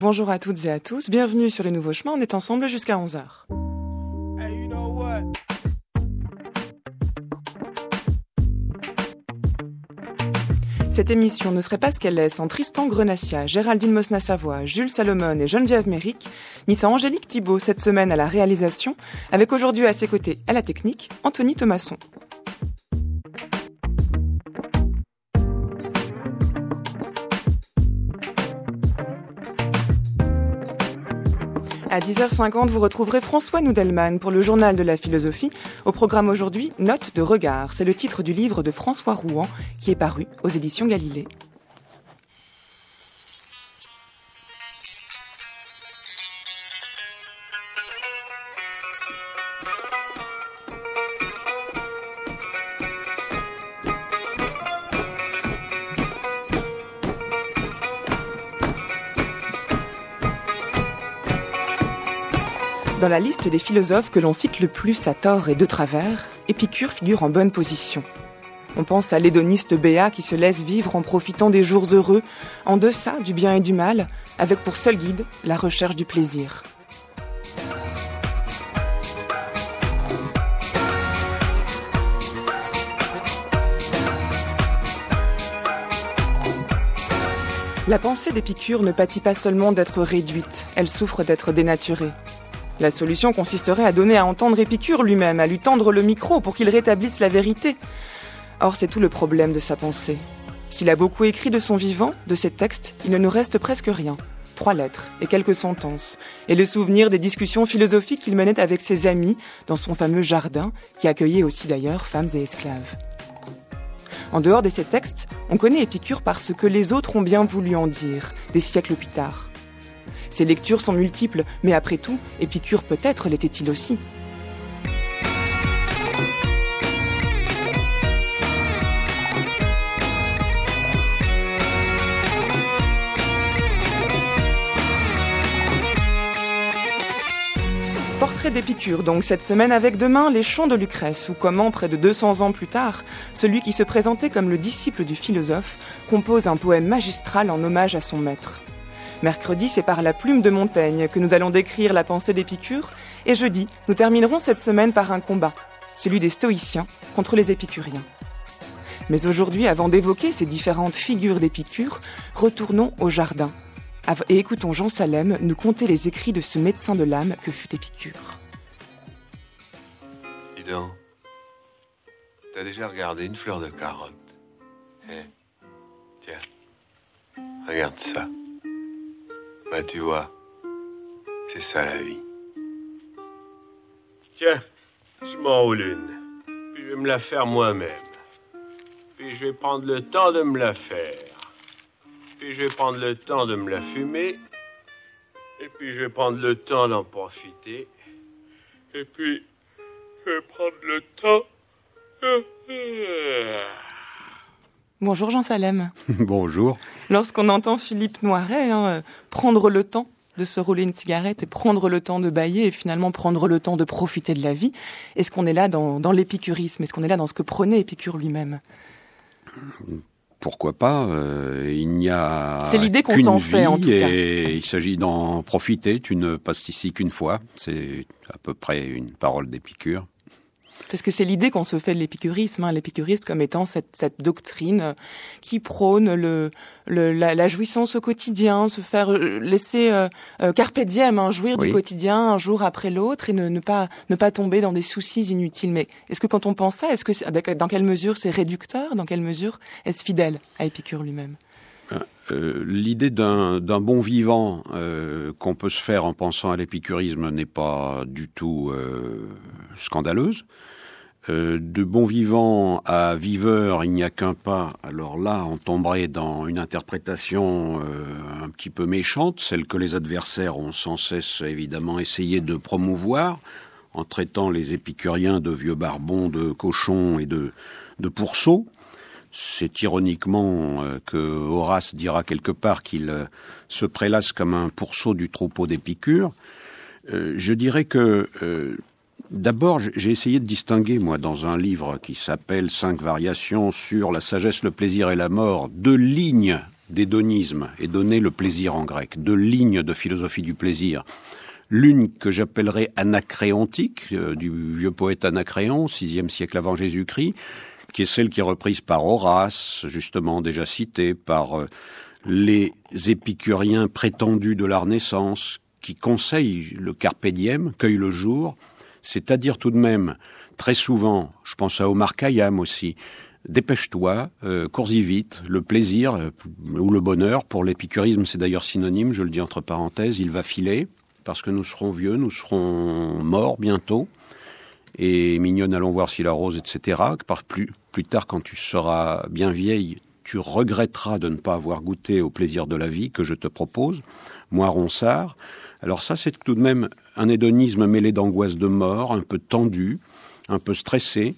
Bonjour à toutes et à tous, bienvenue sur Les Nouveaux Chemins, on est ensemble jusqu'à 11h. Cette émission ne serait pas ce qu'elle est sans Tristan Grenassia, Géraldine Mosna-Savoie, Jules Salomon et Geneviève Méric, ni sans Angélique Thibault cette semaine à la réalisation, avec aujourd'hui à ses côtés à la technique, Anthony Thomasson. À 10h50, vous retrouverez François Noudelman pour le journal de la philosophie. Au programme aujourd'hui, Notes de regard. C'est le titre du livre de François Rouen qui est paru aux éditions Galilée. Dans la liste des philosophes que l'on cite le plus à tort et de travers, Épicure figure en bonne position. On pense à l'hédoniste béat qui se laisse vivre en profitant des jours heureux, en deçà du bien et du mal, avec pour seul guide la recherche du plaisir. La pensée d'Épicure ne pâtit pas seulement d'être réduite, elle souffre d'être dénaturée. La solution consisterait à donner à entendre Épicure lui-même, à lui tendre le micro pour qu'il rétablisse la vérité. Or, c'est tout le problème de sa pensée. S'il a beaucoup écrit de son vivant, de ses textes, il ne nous reste presque rien. 3 lettres et quelques sentences, et le souvenir des discussions philosophiques qu'il menait avec ses amis dans son fameux jardin, qui accueillait aussi d'ailleurs femmes et esclaves. En dehors de ces textes, on connaît Épicure par ce que les autres ont bien voulu en dire, des siècles plus tard. Ses lectures sont multiples, mais après tout, Épicure peut-être l'était-il aussi. Portrait d'Épicure, donc cette semaine avec demain les chants de Lucrèce, ou comment, près de 200 ans plus tard, celui qui se présentait comme le disciple du philosophe compose un poème magistral en hommage à son maître. Mercredi, c'est par la plume de Montaigne que nous allons décrire la pensée d'Épicure. Et jeudi, nous terminerons cette semaine par un combat, celui des stoïciens contre les épicuriens. Mais aujourd'hui, avant d'évoquer ces différentes figures d'Épicure, retournons au jardin. Et écoutons Jean Salem nous conter les écrits de ce médecin de l'âme que fut Épicure. Dis donc, t'as déjà regardé une fleur de carotte? Tiens, regarde ça. Bah tu vois, c'est ça la vie. Tiens, je m'enroule une, puis je vais me la faire moi-même. Puis je vais prendre le temps de me la faire. Puis je vais prendre le temps de me la fumer. Et puis je vais prendre le temps d'en profiter. Et puis, je vais prendre le temps... Bonjour Jean Salem. Bonjour. Lorsqu'on entend Philippe Noiret prendre le temps de se rouler une cigarette et prendre le temps de bâiller et finalement prendre le temps de profiter de la vie, est-ce qu'on est là dans l'épicurisme? Est-ce qu'on est là dans ce que prenait Épicure lui-même? Pourquoi pas, il n'y a c'est l'idée qu'on s'en fait en tout cas. Et il s'agit d'en profiter, tu ne passes ici qu'une fois, c'est à peu près une parole d'Épicure. Parce que c'est l'idée qu'on se fait de l'épicurisme, l'épicurisme comme étant cette doctrine qui prône la jouissance au quotidien, se faire laisser carpe diem, jouir du quotidien un jour après l'autre et ne pas tomber dans des soucis inutiles. Mais est-ce que quand on pense ça, dans quelle mesure c'est réducteur, dans quelle mesure est-ce fidèle à Épicure lui-même? L'idée d'un bon vivant qu'on peut se faire en pensant à l'épicurisme n'est pas du tout scandaleuse. De bon vivant à viveur, il n'y a qu'un pas. Alors là, on tomberait dans une interprétation un petit peu méchante, celle que les adversaires ont sans cesse évidemment essayé de promouvoir, en traitant les épicuriens de vieux barbons, de cochons et de pourceaux. C'est ironiquement que Horace dira quelque part qu'il se prélasse comme un pourceau du troupeau d'Épicure. Je dirais que d'abord, j'ai essayé de distinguer, moi, dans un livre qui s'appelle « 5 variations sur la sagesse, le plaisir et la mort », 2 lignes d'hédonisme, hédoné le plaisir en grec, deux lignes de philosophie du plaisir. L'une que j'appellerais anacréontique, du vieux poète Anacréon, 6e siècle avant Jésus-Christ, qui est celle qui est reprise par Horace, justement déjà citée, par les épicuriens prétendus de la Renaissance, qui conseillent le carpe diem, cueille le jour, c'est-à-dire tout de même, très souvent, je pense à Omar Khayyam aussi, dépêche-toi, cours-y vite, le plaisir ou le bonheur, pour l'épicurisme c'est d'ailleurs synonyme, je le dis entre parenthèses, il va filer, parce que nous serons vieux, nous serons morts bientôt, et mignonne, allons voir si la rose, etc. Plus tard, quand tu seras bien vieille, tu regretteras de ne pas avoir goûté au plaisir de la vie que je te propose, moi Ronsard. Alors ça, c'est tout de même un hédonisme mêlé d'angoisse de mort, un peu tendu, un peu stressé.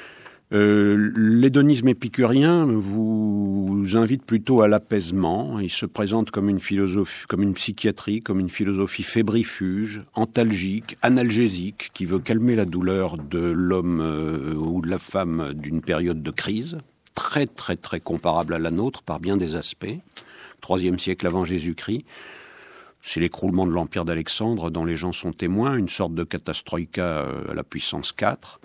L'hédonisme épicurien vous invite plutôt à l'apaisement. Il se présente comme une philosophie, comme une psychiatrie, comme une philosophie fébrifuge, antalgique, analgésique, qui veut calmer la douleur de l'homme ou de la femme d'une période de crise, très très très comparable à la nôtre par bien des aspects. 3e siècle avant Jésus-Christ. C'est l'écroulement de l'empire d'Alexandre dont les gens sont témoins, une sorte de catastroïka à la puissance 4.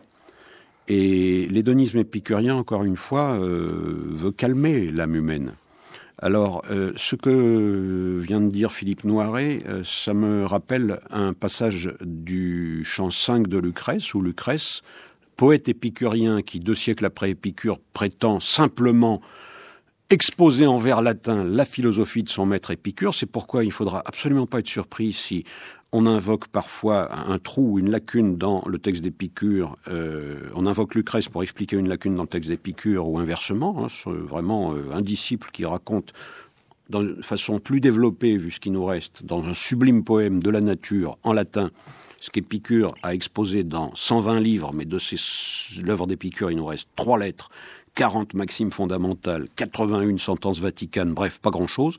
Et l'hédonisme épicurien, encore une fois, veut calmer l'âme humaine. Alors, ce que vient de dire Philippe Noiret, ça me rappelle un passage du chant 5 de Lucrèce, où Lucrèce, poète épicurien qui, 2 siècles après Épicure, prétend simplement exposer en vers latin la philosophie de son maître Épicure. C'est pourquoi il ne faudra absolument pas être surpris si on invoque parfois un trou, une lacune dans le texte d'Épicure. On invoque Lucrèce pour expliquer une lacune dans le texte d'Épicure ou inversement. C'est vraiment un disciple qui raconte de façon plus développée, vu ce qui nous reste, dans un sublime poème de la nature en latin, ce qu'Épicure a exposé dans 120 livres, mais de l'œuvre d'Épicure, il nous reste 3 lettres, 40 maximes fondamentales, 81 sentences vaticanes, bref, pas grand-chose.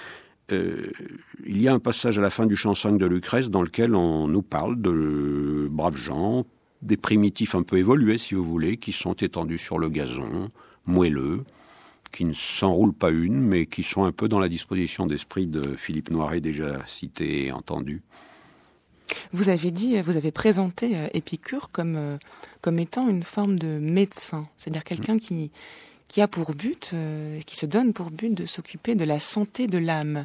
Il y a un passage à la fin du chant 5 de Lucrèce dans lequel on nous parle de braves gens, des primitifs un peu évolués, si vous voulez, qui sont étendus sur le gazon, moelleux, qui ne s'enroulent pas une, mais qui sont un peu dans la disposition d'esprit de Philippe Noiret, déjà cité et entendu. Vous avez présenté Épicure comme étant une forme de médecin, c'est-à-dire quelqu'un qui a pour but, qui se donne pour but de s'occuper de la santé de l'âme.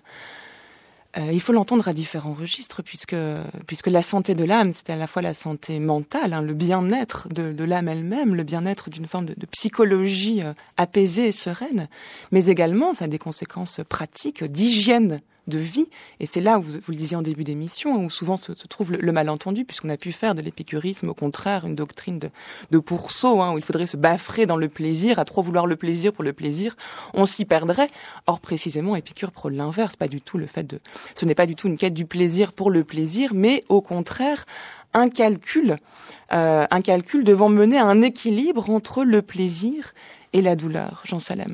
Il faut l'entendre à différents registres, puisque la santé de l'âme, c'est à la fois la santé mentale, le bien-être de l'âme elle-même, le bien-être d'une forme de psychologie apaisée et sereine, mais également ça a des conséquences pratiques d'hygiène de vie, et c'est là où vous le disiez en début d'émission, où souvent se trouve le malentendu, puisqu'on a pu faire de l'épicurisme, au contraire, une doctrine de pourceau, où il faudrait se baffrer dans le plaisir, à trop vouloir le plaisir pour le plaisir, on s'y perdrait. Or, précisément, Épicure prône l'inverse, ce n'est pas du tout une quête du plaisir pour le plaisir, mais au contraire, un calcul devant mener à un équilibre entre le plaisir et la douleur. Jean Salem.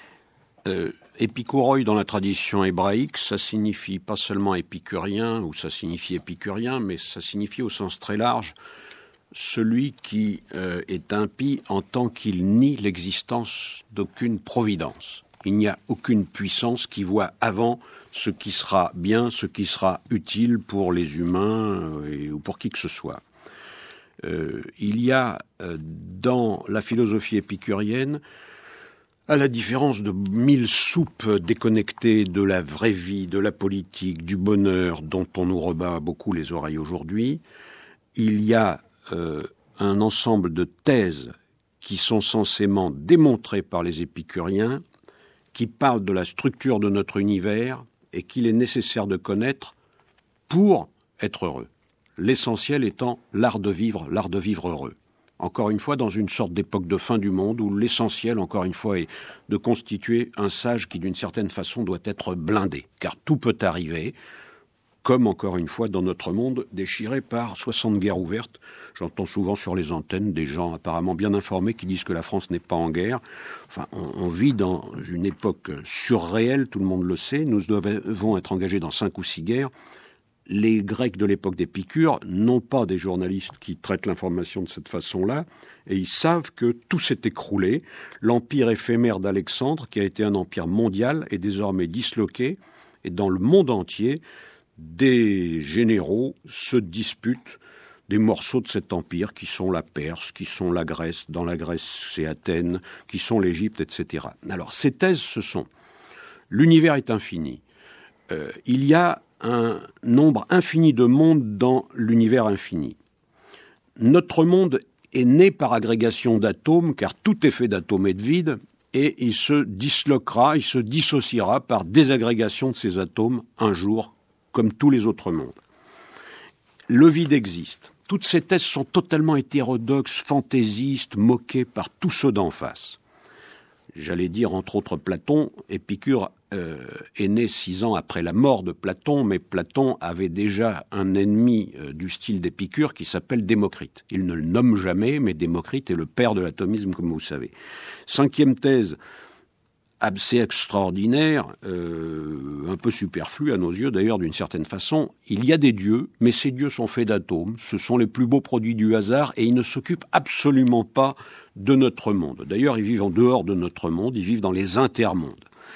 Épikouroi dans la tradition hébraïque, ça signifie pas seulement épicurien, ou ça signifie épicurien, mais ça signifie au sens très large celui qui est impie en tant qu'il nie l'existence d'aucune providence. Il n'y a aucune puissance qui voit avant ce qui sera bien, ce qui sera utile pour les humains ou pour qui que ce soit. Il y a dans la philosophie épicurienne, à la différence de 1000 soupes déconnectées de la vraie vie, de la politique, du bonheur dont on nous rebat beaucoup les oreilles aujourd'hui, il y a un ensemble de thèses qui sont censément démontrées par les épicuriens, qui parlent de la structure de notre univers et qu'il est nécessaire de connaître pour être heureux. L'essentiel étant l'art de vivre heureux. Encore une fois, dans une sorte d'époque de fin du monde où l'essentiel, encore une fois, est de constituer un sage qui, d'une certaine façon, doit être blindé. Car tout peut arriver, comme, encore une fois, dans notre monde déchiré par 60 guerres ouvertes. J'entends souvent sur les antennes des gens apparemment bien informés qui disent que la France n'est pas en guerre. Enfin, on vit dans une époque surréelle, tout le monde le sait. Nous devons être engagés dans 5 ou 6 guerres. les Grecs de l'époque d'Épicure n'ont pas des journalistes qui traitent l'information de cette façon-là, et ils savent que tout s'est écroulé. L'empire éphémère d'Alexandre, qui a été un empire mondial, est désormais disloqué, et dans le monde entier, des généraux se disputent des morceaux de cet empire, qui sont la Perse, qui sont la Grèce, dans la Grèce c'est Athènes, qui sont l'Égypte, etc. Alors, ces thèses, ce sont l'univers est infini. Il y a un nombre infini de mondes dans l'univers infini. Notre monde est né par agrégation d'atomes, car tout est fait d'atomes et de vide, et il se disloquera, il se dissociera par désagrégation de ces atomes un jour, comme tous les autres mondes. Le vide existe. Toutes ces thèses sont totalement hétérodoxes, fantaisistes, moquées par tous ceux d'en face. J'allais dire, entre autres, Platon. Épicure est né 6 ans après la mort de Platon, mais Platon avait déjà un ennemi du style d'Épicure qui s'appelle Démocrite. Il ne le nomme jamais, mais Démocrite est le père de l'atomisme, comme vous savez. 5e thèse, assez extraordinaire, un peu superflu à nos yeux d'ailleurs d'une certaine façon. Il y a des dieux, mais ces dieux sont faits d'atomes, ce sont les plus beaux produits du hasard et ils ne s'occupent absolument pas de notre monde. D'ailleurs, ils vivent en dehors de notre monde, ils vivent dans les intermondes.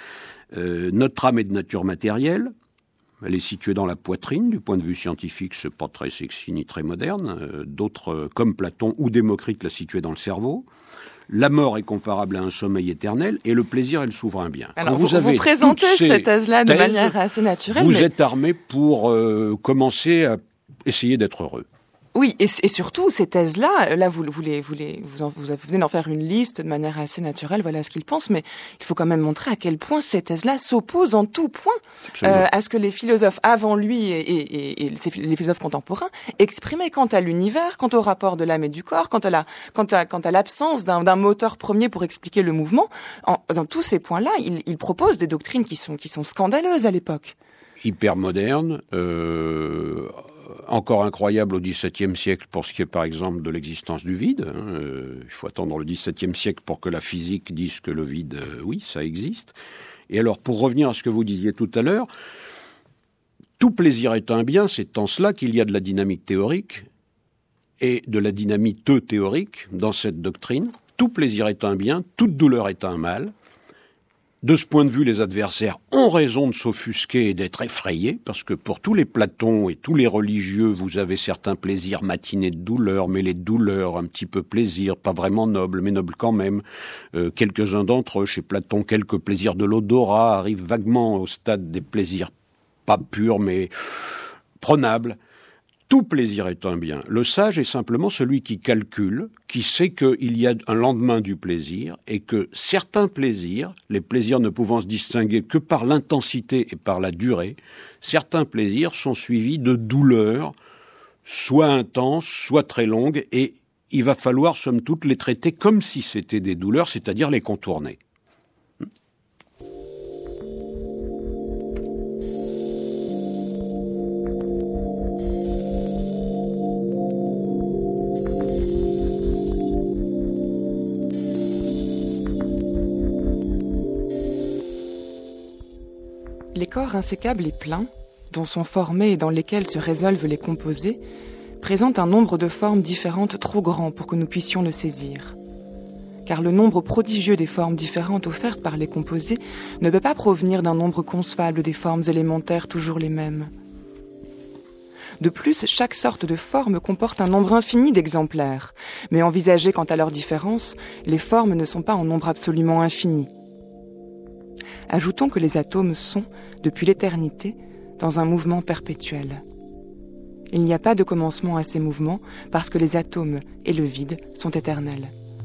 Notre âme est de nature matérielle, elle est située dans la poitrine, du point de vue scientifique, c'est pas très sexy ni très moderne. D'autres, comme Platon ou Démocrite, la situaient dans le cerveau. La mort est comparable à un sommeil éternel et le plaisir est le souverain bien. Alors vous présentez cette thèse-là de manière assez naturelle. Vous êtes armé pour commencer à essayer d'être heureux. Oui, et surtout, ces thèses-là, là, vous venez d'en faire une liste de manière assez naturelle, voilà ce qu'ils pensent, mais il faut quand même montrer à quel point ces thèses-là s'opposent en tout point à ce que les philosophes avant lui et les philosophes contemporains exprimaient quant à l'univers, quant au rapport de l'âme et du corps, quant à l'absence d'un moteur premier pour expliquer le mouvement. Dans tous ces points-là, ils proposent des doctrines qui sont scandaleuses à l'époque. Hyper moderne, encore incroyable au XVIIe siècle pour ce qui est par exemple de l'existence du vide. Il faut attendre le XVIIe siècle pour que la physique dise que le vide, oui, ça existe. Et alors, pour revenir à ce que vous disiez tout à l'heure, tout plaisir est un bien, c'est en cela qu'il y a de la dynamique théorique et de la dynamite théorique dans cette doctrine. Tout plaisir est un bien, toute douleur est un mal. De ce point de vue, les adversaires ont raison de s'offusquer et d'être effrayés, parce que pour tous les Platons et tous les religieux, vous avez certains plaisirs matinés de douleur, mais les douleurs, un petit peu plaisir, pas vraiment nobles, mais nobles quand même. Quelques-uns d'entre eux, chez Platon, quelques plaisirs de l'odorat arrivent vaguement au stade des plaisirs pas purs, mais prenables. Tout plaisir est un bien. Le sage est simplement celui qui calcule, qui sait qu'il y a un lendemain du plaisir et que certains plaisirs, les plaisirs ne pouvant se distinguer que par l'intensité et par la durée, certains plaisirs sont suivis de douleurs, soit intenses, soit très longues, et il va falloir, somme toute, les traiter comme si c'était des douleurs, c'est-à-dire les contourner. Les corps insécables et pleins, dont sont formés et dans lesquels se résolvent les composés, présentent un nombre de formes différentes trop grand pour que nous puissions le saisir. Car le nombre prodigieux des formes différentes offertes par les composés ne peut pas provenir d'un nombre concevable des formes élémentaires toujours les mêmes. De plus, chaque sorte de forme comporte un nombre infini d'exemplaires, mais envisagées quant à leur différence, les formes ne sont pas en nombre absolument infini. Ajoutons que les atomes sont, depuis l'éternité, dans un mouvement perpétuel. Il n'y a pas de commencement à ces mouvements parce que les atomes et le vide sont éternels.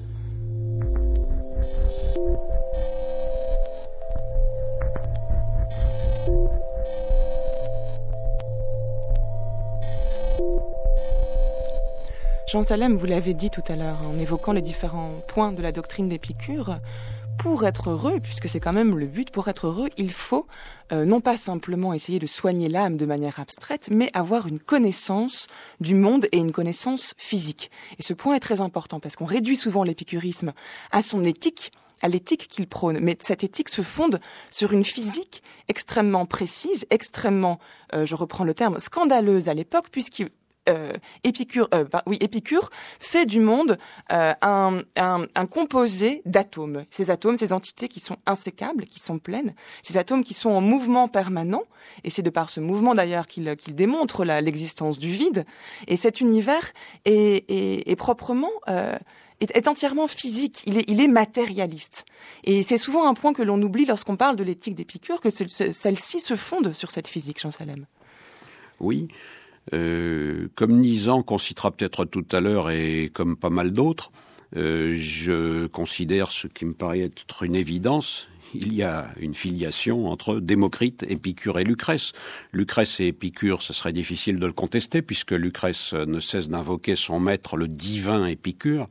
Jean Salem, vous l'avez dit tout à l'heure, en évoquant les différents points de la doctrine d'Épicure, pour être heureux, puisque c'est quand même le but, pour être heureux, il faut non pas simplement essayer de soigner l'âme de manière abstraite, mais avoir une connaissance du monde et une connaissance physique. Et ce point est très important, parce qu'on réduit souvent l'épicurisme à son éthique, à l'éthique qu'il prône. Mais cette éthique se fonde sur une physique extrêmement précise, extrêmement, je reprends le terme, scandaleuse à l'époque, Épicure fait du monde un composé d'atomes. Ces atomes, ces entités qui sont insécables, qui sont pleines, ces atomes qui sont en mouvement permanent, et c'est de par ce mouvement d'ailleurs qu'il démontre l'existence du vide. Et cet univers est proprement est entièrement physique, il est matérialiste. Et c'est souvent un point que l'on oublie lorsqu'on parle de l'éthique d'Épicure, que celle-ci se fonde sur cette physique, Jean Salem. Oui. Comme Nizan, qu'on citera peut-être tout à l'heure, et comme pas mal d'autres, je considère ce qui me paraît être une évidence. Il y a une filiation entre Démocrite, Épicure et Lucrèce. Lucrèce et Épicure, ce serait difficile de le contester, puisque Lucrèce ne cesse d'invoquer son maître, le divin Épicure.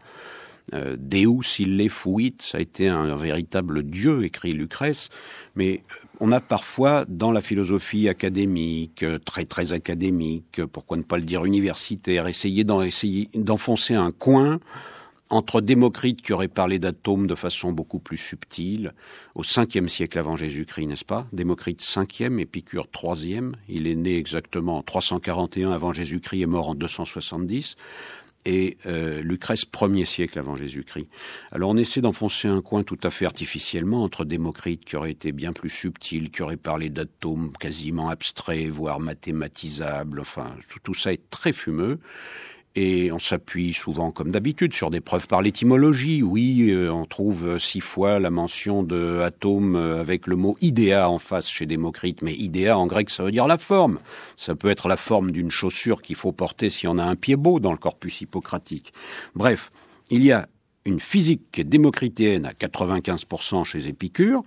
Deus ille fuit, ça a été un véritable dieu, écrit Lucrèce, mais on a parfois dans la philosophie académique, très très académique, pourquoi ne pas le dire universitaire, essayé d'enfoncer un coin entre Démocrite qui aurait parlé d'atomes de façon beaucoup plus subtile, au 5e siècle avant Jésus-Christ, n'est-ce pas? Démocrite 5e, Épicure 3e, il est né exactement en 341 avant Jésus-Christ et mort en 270. Et Lucrèce, 1er siècle avant Jésus-Christ. Alors on essaie d'enfoncer un coin tout à fait artificiellement entre Démocrite, qui aurait été bien plus subtil, qui aurait parlé d'atomes quasiment abstraits, voire mathématisables, enfin tout ça est très fumeux. Et on s'appuie souvent, comme d'habitude, sur des preuves par l'étymologie. Oui, on trouve 6 fois la mention de atome avec le mot idéa en face chez Démocrite. Mais idéa, en grec, ça veut dire la forme. Ça peut être la forme d'une chaussure qu'il faut porter si on a un pied beau dans le corpus hippocratique. Bref, il y a une physique démocritéenne à 95% chez Épicure.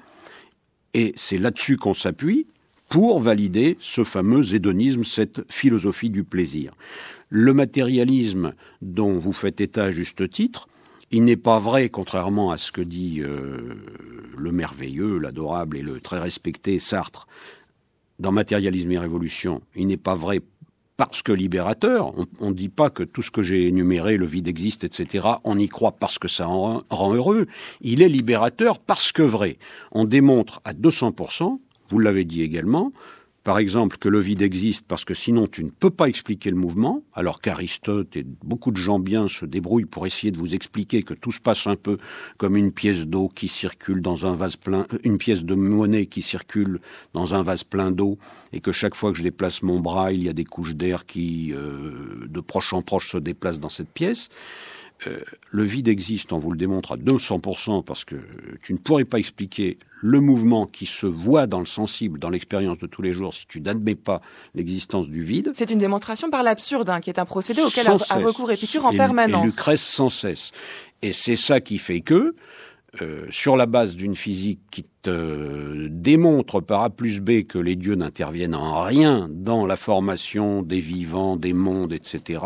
Et c'est là-dessus qu'on s'appuie pour valider ce fameux hédonisme, cette philosophie du plaisir. Le matérialisme dont vous faites état à juste titre, il n'est pas vrai, contrairement à ce que dit le merveilleux, l'adorable et le très respecté Sartre, dans Matérialisme et Révolution, il n'est pas vrai parce que libérateur. On ne dit pas que tout ce que j'ai énuméré, le vide existe, etc., on y croit parce que ça rend heureux. Il est libérateur parce que vrai. On démontre à 200%, vous l'avez dit également, par exemple, que le vide existe parce que sinon tu ne peux pas expliquer le mouvement, alors qu'Aristote et beaucoup de gens bien se débrouillent pour essayer de vous expliquer que tout se passe un peu comme une pièce d'eau qui circule dans un vase plein, une pièce de monnaie qui circule dans un vase plein d'eau, et que chaque fois que je déplace mon bras, il y a des couches d'air qui, de proche en proche, se déplacent dans cette pièce. Le vide existe, on vous le démontre à 200%, parce que tu ne pourrais pas expliquer le mouvement qui se voit dans le sensible, dans l'expérience de tous les jours, si tu n'admets pas l'existence du vide. C'est une démonstration par l'absurde, qui est un procédé auquel a recours Épicure en permanence. Et Lucrèce sans cesse. Et c'est ça qui fait que, sur la base d'une physique qui te démontre par A plus B que les dieux n'interviennent en rien dans la formation des vivants, des mondes, etc.,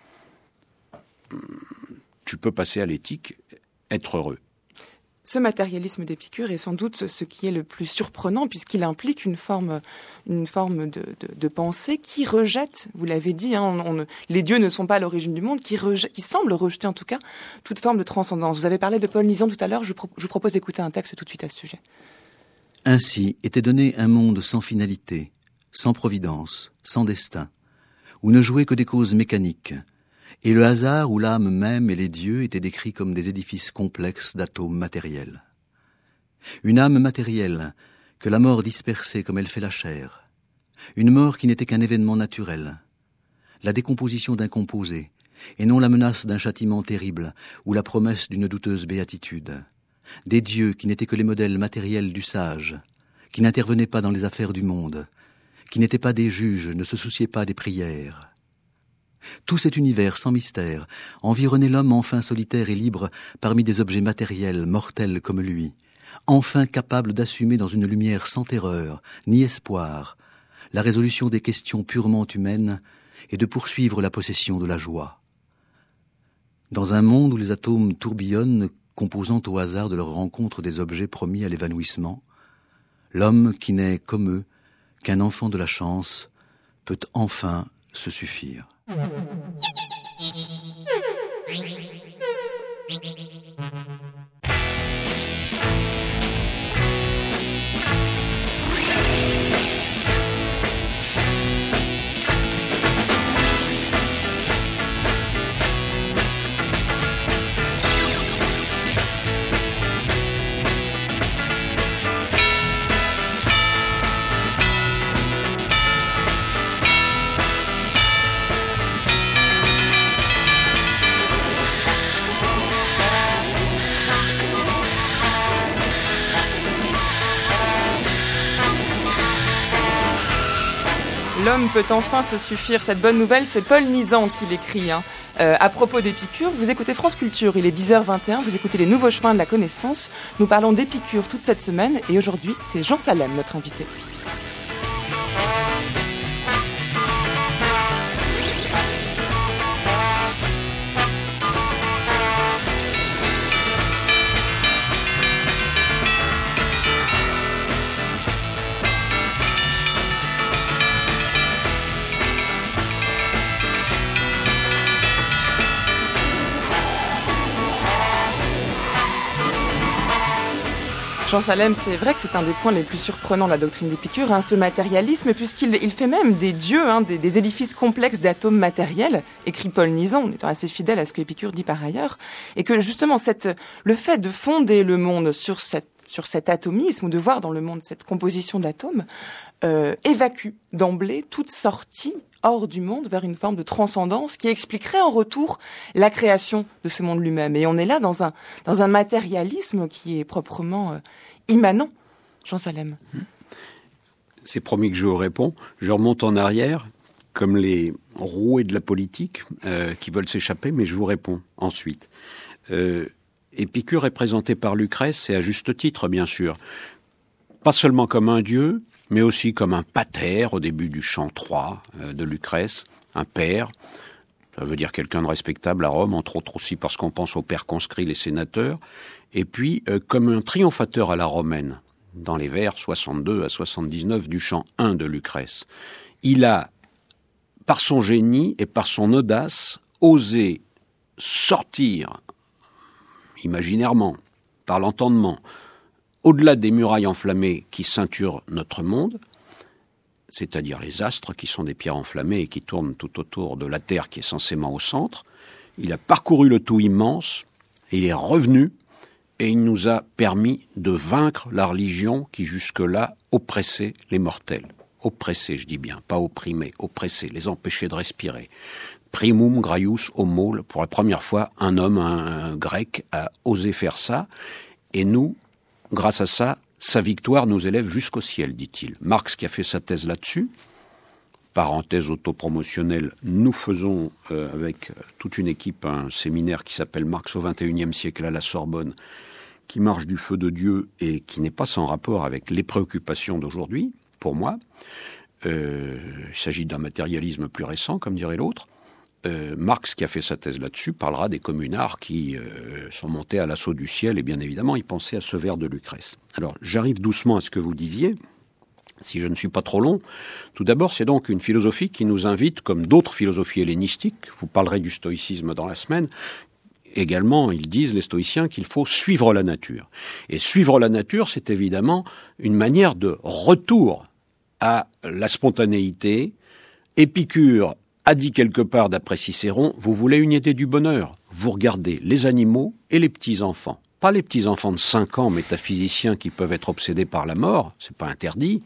tu peux passer à l'éthique, être heureux. Ce matérialisme d'Épicure est sans doute ce qui est le plus surprenant, puisqu'il implique une forme de pensée qui rejette, vous l'avez dit, les dieux ne sont pas à l'origine du monde, qui semble rejeter en tout cas toute forme de transcendance. Vous avez parlé de Paul Nizan tout à l'heure, je vous propose d'écouter un texte tout de suite à ce sujet. Ainsi était donné un monde sans finalité, sans providence, sans destin, où ne jouaient que des causes mécaniques, et le hasard où l'âme même et les dieux étaient décrits comme des édifices complexes d'atomes matériels. Une âme matérielle que la mort dispersait comme elle fait la chair. Une mort qui n'était qu'un événement naturel. La décomposition d'un composé, et non la menace d'un châtiment terrible ou la promesse d'une douteuse béatitude. Des dieux qui n'étaient que les modèles matériels du sage, qui n'intervenaient pas dans les affaires du monde, qui n'étaient pas des juges, ne se souciaient pas des prières. Tout cet univers sans mystère environnait l'homme enfin solitaire et libre parmi des objets matériels, mortels comme lui, enfin capable d'assumer dans une lumière sans terreur, ni espoir, la résolution des questions purement humaines et de poursuivre la possession de la joie. Dans un monde où les atomes tourbillonnent, composant au hasard de leur rencontre des objets promis à l'évanouissement, l'homme qui n'est comme eux, qu'un enfant de la chance, peut enfin se suffire. L'homme peut enfin se suffire. Cette bonne nouvelle, c'est Paul Nizan qui l'écrit. À propos d'Épicure, vous écoutez France Culture, il est 10h21, vous écoutez les nouveaux chemins de la connaissance. Nous parlons d'Épicure toute cette semaine et aujourd'hui, c'est Jean Salem, notre invité. Jean Salem, c'est vrai que c'est un des points les plus surprenants de la doctrine d'Épicure, ce matérialisme, puisqu'il fait même des dieux, des édifices complexes d'atomes matériels, écrit Paul Nizan, en étant assez fidèle à ce que Épicure dit par ailleurs, et que justement le fait de fonder le monde sur cet atomisme, ou de voir dans le monde cette composition d'atomes, évacue d'emblée toute sortie hors du monde vers une forme de transcendance qui expliquerait en retour la création de ce monde lui-même. Et on est là dans un matérialisme qui est proprement immanent. Jean Salem. C'est promis que je vous réponds. Je remonte en arrière, comme les roués de la politique qui veulent s'échapper, mais je vous réponds ensuite. Épicure est présenté par Lucrèce, et à juste titre, bien sûr. Pas seulement comme un dieu, mais aussi comme un pater au début du chant 3 de Lucrèce, un père. Ça veut dire quelqu'un de respectable à Rome, entre autres aussi parce qu'on pense aux pères conscrits, les sénateurs. Et puis comme un triomphateur à la romaine, dans les vers 62 à 79 du chant 1 de Lucrèce. Il a, par son génie et par son audace, osé sortir, imaginairement, par l'entendement, au-delà des murailles enflammées qui ceinturent notre monde, c'est-à-dire les astres qui sont des pierres enflammées et qui tournent tout autour de la Terre qui est censément au centre, il a parcouru le tout immense, et il est revenu, et il nous a permis de vaincre la religion qui jusque-là oppressait les mortels. Oppressés, je dis bien, pas opprimés, oppressés, les empêchait de respirer. Primum graius homo, pour la première fois, un homme, un grec, a osé faire ça, et nous, grâce à ça, sa victoire nous élève jusqu'au ciel, dit-il. Marx qui a fait sa thèse là-dessus, parenthèse autopromotionnelle, nous faisons avec toute une équipe un séminaire qui s'appelle Marx au XXIe siècle à la Sorbonne, qui marche du feu de Dieu et qui n'est pas sans rapport avec les préoccupations d'aujourd'hui, pour moi. Il s'agit d'un matérialisme plus récent, comme dirait l'autre. Marx, qui a fait sa thèse là-dessus, parlera des communards qui sont montés à l'assaut du ciel, et bien évidemment, il pensait à ce vers de Lucrèce. Alors, j'arrive doucement à ce que vous disiez, si je ne suis pas trop long. Tout d'abord, c'est donc une philosophie qui nous invite, comme d'autres philosophies hellénistiques, vous parlerez du stoïcisme dans la semaine, également, ils disent, les stoïciens, qu'il faut suivre la nature. Et suivre la nature, c'est évidemment une manière de retour à la spontanéité. Épicure a dit quelque part, d'après Cicéron, vous voulez une idée du bonheur, vous regardez les animaux et les petits-enfants. Pas les petits-enfants de 5 ans métaphysiciens qui peuvent être obsédés par la mort, c'est pas interdit.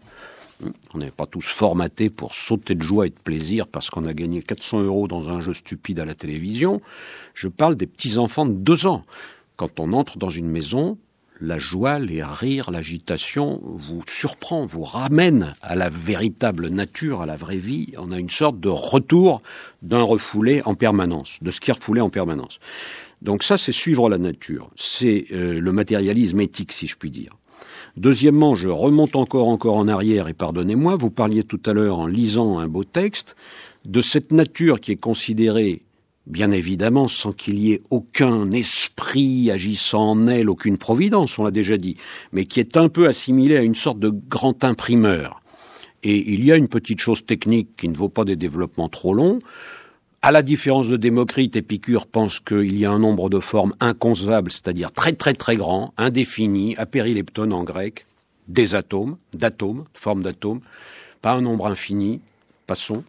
On n'est pas tous formatés pour sauter de joie et de plaisir parce qu'on a gagné 400 € dans un jeu stupide à la télévision. Je parle des petits-enfants de 2 ans. Quand on entre dans une maison, la joie, les rires, l'agitation vous surprend, vous ramène à la véritable nature, à la vraie vie. On a une sorte de retour d'un refoulé en permanence, de ce qui est refoulé en permanence. Donc ça, c'est suivre la nature. C'est le matérialisme éthique, si je puis dire. Deuxièmement, je remonte encore en arrière, et pardonnez-moi, vous parliez tout à l'heure, en lisant un beau texte, de cette nature qui est considérée, bien évidemment, sans qu'il y ait aucun esprit agissant en elle, aucune providence, on l'a déjà dit, mais qui est un peu assimilée à une sorte de grand imprimeur. Et il y a une petite chose technique qui ne vaut pas des développements trop longs. À la différence de Démocrite, Épicure pense qu'il y a un nombre de formes inconcevables, c'est-à-dire très très très grand, indéfini, apérilepton en grec, des atomes, formes d'atomes, pas un nombre infini, passons.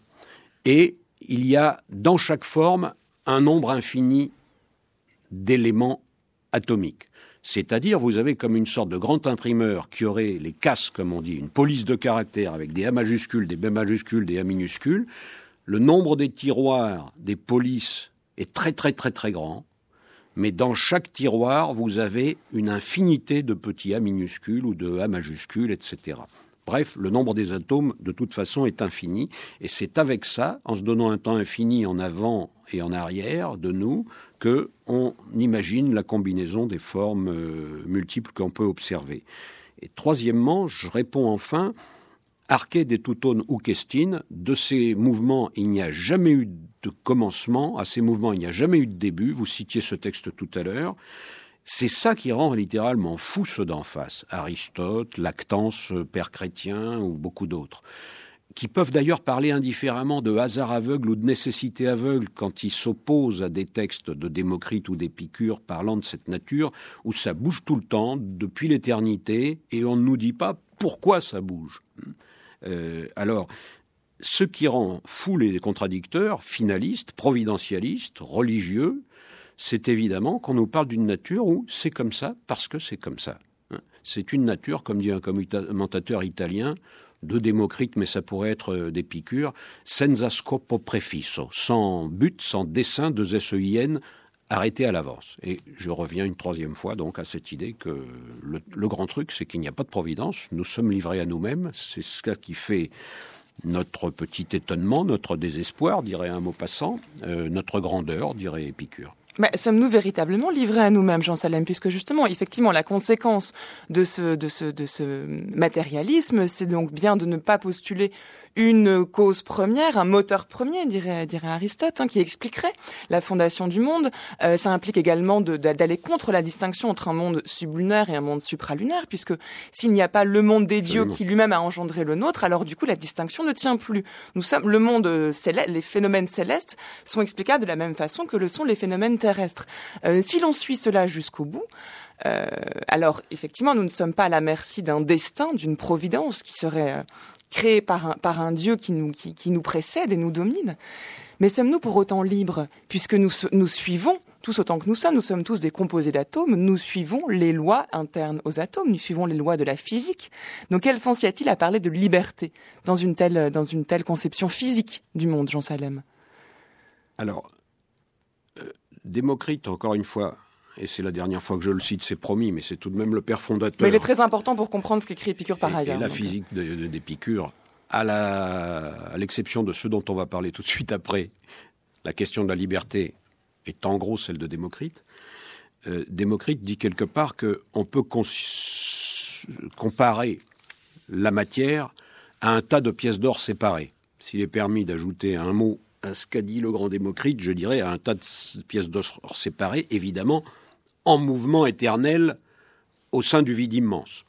Et il y a dans chaque forme un nombre infini d'éléments atomiques. C'est-à-dire, vous avez comme une sorte de grand imprimeur qui aurait les cases, comme on dit, une police de caractères avec des A majuscules, des B majuscules, des A minuscules. Le nombre des tiroirs, des polices est très très très très grand, mais dans chaque tiroir, vous avez une infinité de petits A minuscules ou de A majuscules, etc. Bref, le nombre des atomes, de toute façon, est infini. Et c'est avec ça, en se donnant un temps infini en avant et en arrière de nous, qu'on imagine la combinaison des formes multiples qu'on peut observer. Et troisièmement, je réponds enfin, arche de tuton ukestin, de ces mouvements, il n'y a jamais eu de commencement, à ces mouvements, il n'y a jamais eu de début. Vous citiez ce texte tout à l'heure. C'est ça qui rend littéralement fou ceux d'en face, Aristote, Lactance, Père Chrétien ou beaucoup d'autres, qui peuvent d'ailleurs parler indifféremment de hasard aveugle ou de nécessité aveugle quand ils s'opposent à des textes de Démocrite ou d'Épicure parlant de cette nature, où ça bouge tout le temps, depuis l'éternité, et on ne nous dit pas pourquoi ça bouge. Alors, ce qui rend fou les contradicteurs, finalistes, providentialistes, religieux, c'est évidemment qu'on nous parle d'une nature où c'est comme ça parce que c'est comme ça. C'est une nature, comme dit un commentateur italien, de Démocrite, mais ça pourrait être d'Épicure, senza scopo prefisso, sans but, sans dessein, de SEIN, arrêté à l'avance. Et je reviens une troisième fois donc à cette idée que le grand truc, c'est qu'il n'y a pas de providence, nous sommes livrés à nous-mêmes, c'est ce qui fait notre petit étonnement, notre désespoir, dirait un mot passant, notre grandeur, dirait Épicure. Mais sommes-nous véritablement livrés à nous-mêmes, Jean Salem, puisque justement, effectivement, la conséquence de ce matérialisme, c'est donc bien de ne pas postuler une cause première, un moteur premier, dirait Aristote, qui expliquerait la fondation du monde. Ça implique également d'aller contre la distinction entre un monde sublunaire et un monde supralunaire, puisque s'il n'y a pas le monde des dieux qui lui-même a engendré le nôtre, alors du coup la distinction ne tient plus. Nous sommes le monde céleste, les phénomènes célestes sont explicables de la même façon que le sont les phénomènes terrestres. Si l'on suit cela jusqu'au bout, alors effectivement nous ne sommes pas à la merci d'un destin, d'une providence qui serait créé par un Dieu qui nous précède et nous domine. Mais sommes-nous pour autant libres, puisque nous suivons, tous autant que nous sommes tous des composés d'atomes, nous suivons les lois internes aux atomes, nous suivons les lois de la physique. Donc quel sens y a-t-il à parler de liberté dans une telle conception physique du monde, Jean Salem ? Alors, Démocrite, encore une fois, et c'est la dernière fois que je le cite, c'est promis, mais c'est tout de même le père fondateur. Mais il est très important pour comprendre ce qu'écrit Épicure par ailleurs. Et la physique d'Épicure, à l'exception de ce dont on va parler tout de suite après, la question de la liberté est en gros celle de Démocrite. Démocrite dit quelque part qu'on peut comparer la matière à un tas de pièces d'or séparées. S'il est permis d'ajouter un mot à ce qu'a dit le grand Démocrite, je dirais à un tas de pièces d'or séparées, évidemment, en mouvement éternel au sein du vide immense.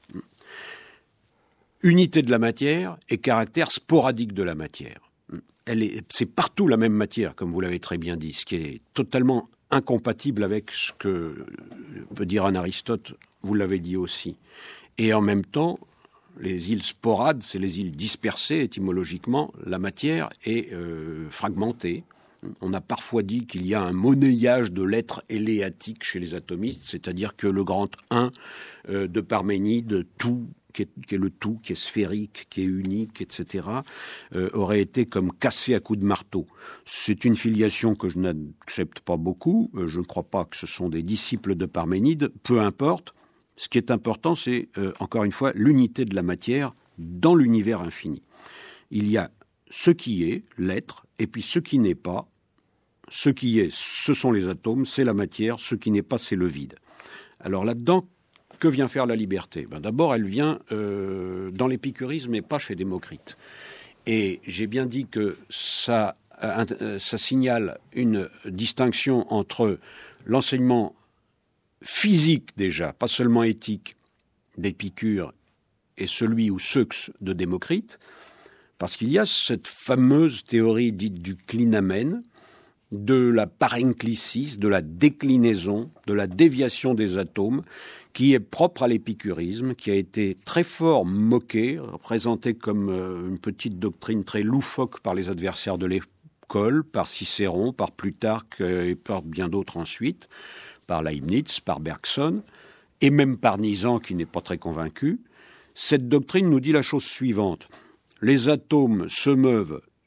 Unité de la matière et caractère sporadique de la matière. C'est partout la même matière, comme vous l'avez très bien dit, ce qui est totalement incompatible avec ce que peut dire un Aristote, vous l'avez dit aussi. Et en même temps, les îles sporades, c'est les îles dispersées étymologiquement, la matière est fragmentée. On a parfois dit qu'il y a un monnayage de l'être éléatique chez les atomistes, c'est-à-dire que le grand 1 de Parménide, tout, qui est le tout, qui est sphérique, qui est unique, etc., aurait été comme cassé à coups de marteau. C'est une filiation que je n'accepte pas beaucoup. Je ne crois pas que ce sont des disciples de Parménide. Peu importe. Ce qui est important, c'est, encore une fois, l'unité de la matière dans l'univers infini. Il y a ce qui est, l'être, et puis ce qui n'est pas. Ce qui est, ce sont les atomes, c'est la matière. Ce qui n'est pas, c'est le vide. Alors là-dedans, que vient faire la liberté ? D'abord, elle vient dans l'épicurisme et pas chez Démocrite. Et j'ai bien dit que ça signale une distinction entre l'enseignement physique déjà, pas seulement éthique, d'Épicure et celui ou ceux de Démocrite, parce qu'il y a cette fameuse théorie dite du clinamen, de la parenklisis, de la déclinaison, de la déviation des atomes, qui est propre à l'épicurisme, qui a été très fort moqué, présenté comme une petite doctrine très loufoque par les adversaires de l'école, par Cicéron, par Plutarque et par bien d'autres ensuite, par Leibniz, par Bergson, et même par Nizan, qui n'est pas très convaincu. Cette doctrine nous dit la chose suivante. Les atomes se meuvent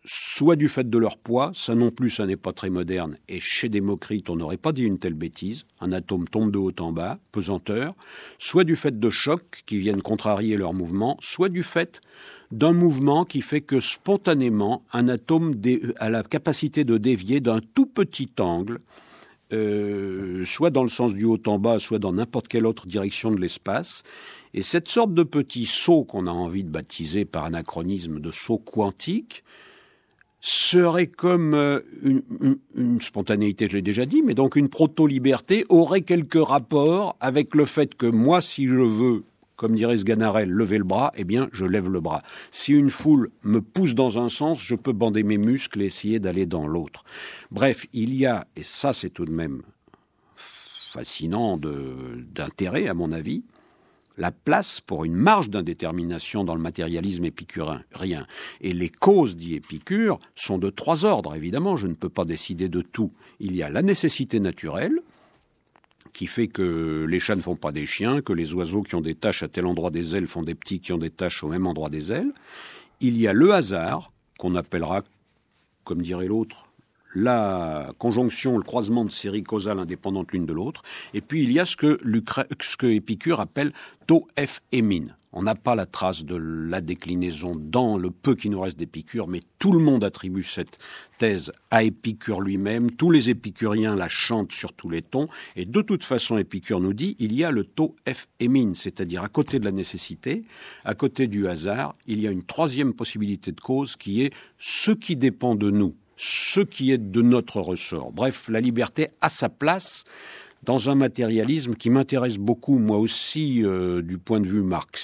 soit du fait de leur poids, ça non plus, ça n'est pas très moderne, et chez Démocrite, on n'aurait pas dit une telle bêtise, un atome tombe de haut en bas, pesanteur, soit du fait de chocs qui viennent contrarier leur mouvement, soit du fait d'un mouvement qui fait que spontanément, un atome a la capacité de dévier d'un tout petit angle, soit dans le sens du haut en bas, soit dans n'importe quelle autre direction de l'espace. Et cette sorte de petit saut qu'on a envie de baptiser par anachronisme de saut quantique serait comme une spontanéité, je l'ai déjà dit, mais donc une proto-liberté aurait quelques rapports avec le fait que moi, si je veux, comme dirait Sganarelle, lever le bras, eh bien, je lève le bras. Si une foule me pousse dans un sens, je peux bander mes muscles et essayer d'aller dans l'autre. Bref, il y a, et ça c'est tout de même fascinant d'intérêt à mon avis, la place pour une marge d'indétermination dans le matérialisme épicurien. Et les causes, dit Épicure, sont de 3 ordres, évidemment, je ne peux pas décider de tout. Il y a la nécessité naturelle, qui fait que les chats ne font pas des chiens, que les oiseaux qui ont des taches à tel endroit des ailes font des petits qui ont des taches au même endroit des ailes. Il y a le hasard, qu'on appellera, comme dirait l'autre, la conjonction, le croisement de séries causales indépendantes l'une de l'autre. Et puis il y a ce que Épicure appelle to f emin. On n'a pas la trace de la déclinaison dans le peu qui nous reste d'Épicure, mais tout le monde attribue cette thèse à Épicure lui-même. Tous les épicuriens la chantent sur tous les tons. Et de toute façon, Épicure nous dit, il y a le to f emin, c'est-à-dire à côté de la nécessité, à côté du hasard, il y a une troisième possibilité de cause qui est ce qui dépend de nous, ce qui est de notre ressort. Bref, la liberté a sa place dans un matérialisme qui m'intéresse beaucoup, moi aussi, du point de vue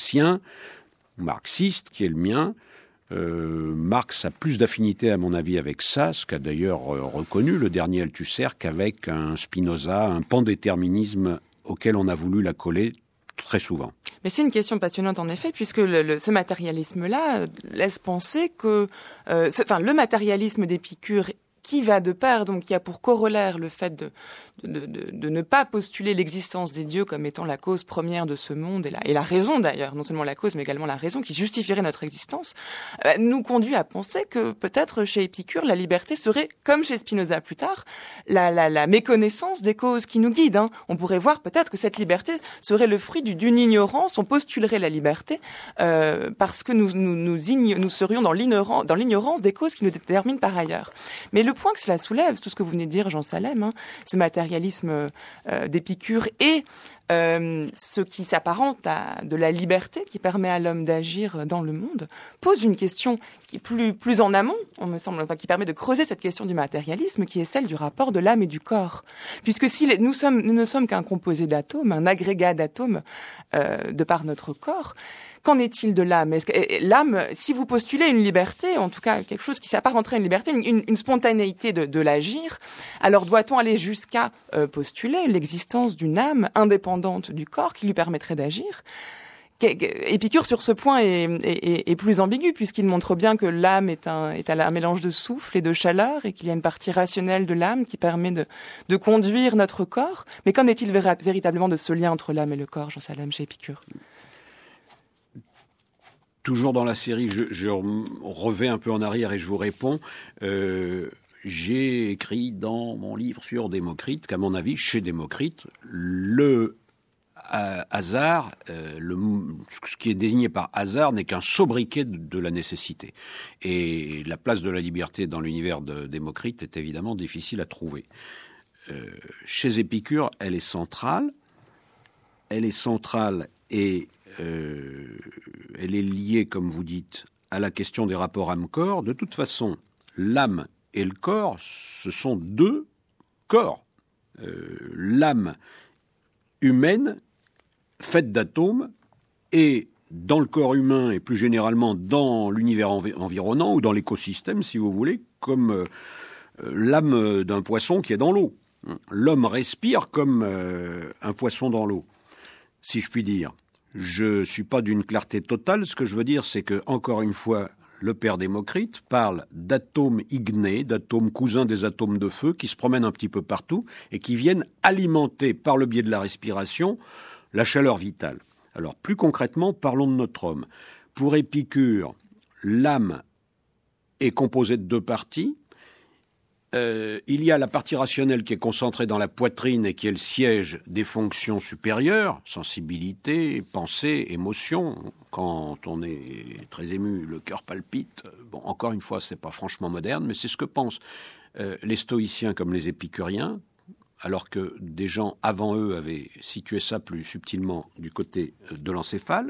marxiste, qui est le mien. Marx a plus d'affinité, à mon avis, avec ça, ce qu'a d'ailleurs reconnu le dernier Althusser, qu'avec un Spinoza, un pandéterminisme auquel on a voulu la coller très souvent. Mais c'est une question passionnante en effet, puisque ce matérialisme-là laisse penser que, le matérialisme d'Épicure qui va de pair, donc qui a pour corollaire le fait de ne pas postuler l'existence des dieux comme étant la cause première de ce monde, et la raison d'ailleurs, non seulement la cause mais également la raison qui justifierait notre existence, nous conduit à penser que peut-être chez Épicure la liberté serait, comme chez Spinoza plus tard, la méconnaissance des causes qui nous guident. On pourrait voir peut-être que cette liberté serait le fruit d'une ignorance, on postulerait la liberté parce que nous serions dans l'ignorance des causes qui nous déterminent par ailleurs. Mais le point que cela soulève, tout ce que vous venez de dire, Jean Salem, ce matérialisme d'Épicure et ce qui s'apparente à de la liberté qui permet à l'homme d'agir dans le monde, pose une question qui est plus en amont, on me semble, qui permet de creuser cette question du matérialisme, qui est celle du rapport de l'âme et du corps. Puisque si nous ne sommes qu'un composé d'atomes, un agrégat d'atomes de par notre corps, qu'en est-il de l'âme ? L'âme, si vous postulez une liberté, en tout cas quelque chose qui s'apparenterait à une liberté, une spontanéité de l'agir, alors doit-on aller jusqu'à postuler l'existence d'une âme indépendante du corps qui lui permettrait d'agir ? Épicure sur ce point est plus ambigu, puisqu'il montre bien que l'âme est un mélange de souffle et de chaleur, et qu'il y a une partie rationnelle de l'âme qui permet de conduire notre corps. Mais qu'en est-il véritablement de ce lien entre l'âme et le corps, Jean Salem, chez Épicure ? Toujours dans la série, je revais un peu en arrière et je vous réponds. J'ai écrit dans mon livre sur Démocrite qu'à mon avis, chez Démocrite, le hasard, ce qui est désigné par hasard n'est qu'un sobriquet de la nécessité. Et la place de la liberté dans l'univers de Démocrite est évidemment difficile à trouver. Chez Épicure, elle est centrale. Et elle est liée, comme vous dites, à la question des rapports âme-corps. De toute façon, l'âme et le corps, ce sont 2 corps. L'âme humaine, faite d'atomes, et dans le corps humain, et plus généralement dans l'univers environnant, ou dans l'écosystème, si vous voulez, comme l'âme d'un poisson qui est dans l'eau. L'homme respire comme un poisson dans l'eau, si je puis dire. Je ne suis pas d'une clarté totale. Ce que je veux dire, c'est que, encore une fois, le père Démocrite parle d'atomes ignés, d'atomes cousins des atomes de feu, qui se promènent un petit peu partout et qui viennent alimenter, par le biais de la respiration, la chaleur vitale. Alors, plus concrètement, parlons de notre homme. Pour Épicure, l'âme est composé de deux parties. Il y a la partie rationnelle qui est concentrée dans la poitrine et qui est le siège des fonctions supérieures, sensibilité, pensée, émotion. Quand on est très ému, le cœur palpite. Bon, encore une fois, c'est pas franchement moderne, mais c'est ce que pensent les stoïciens comme les épicuriens, alors que des gens avant eux avaient situé ça plus subtilement du côté de l'encéphale.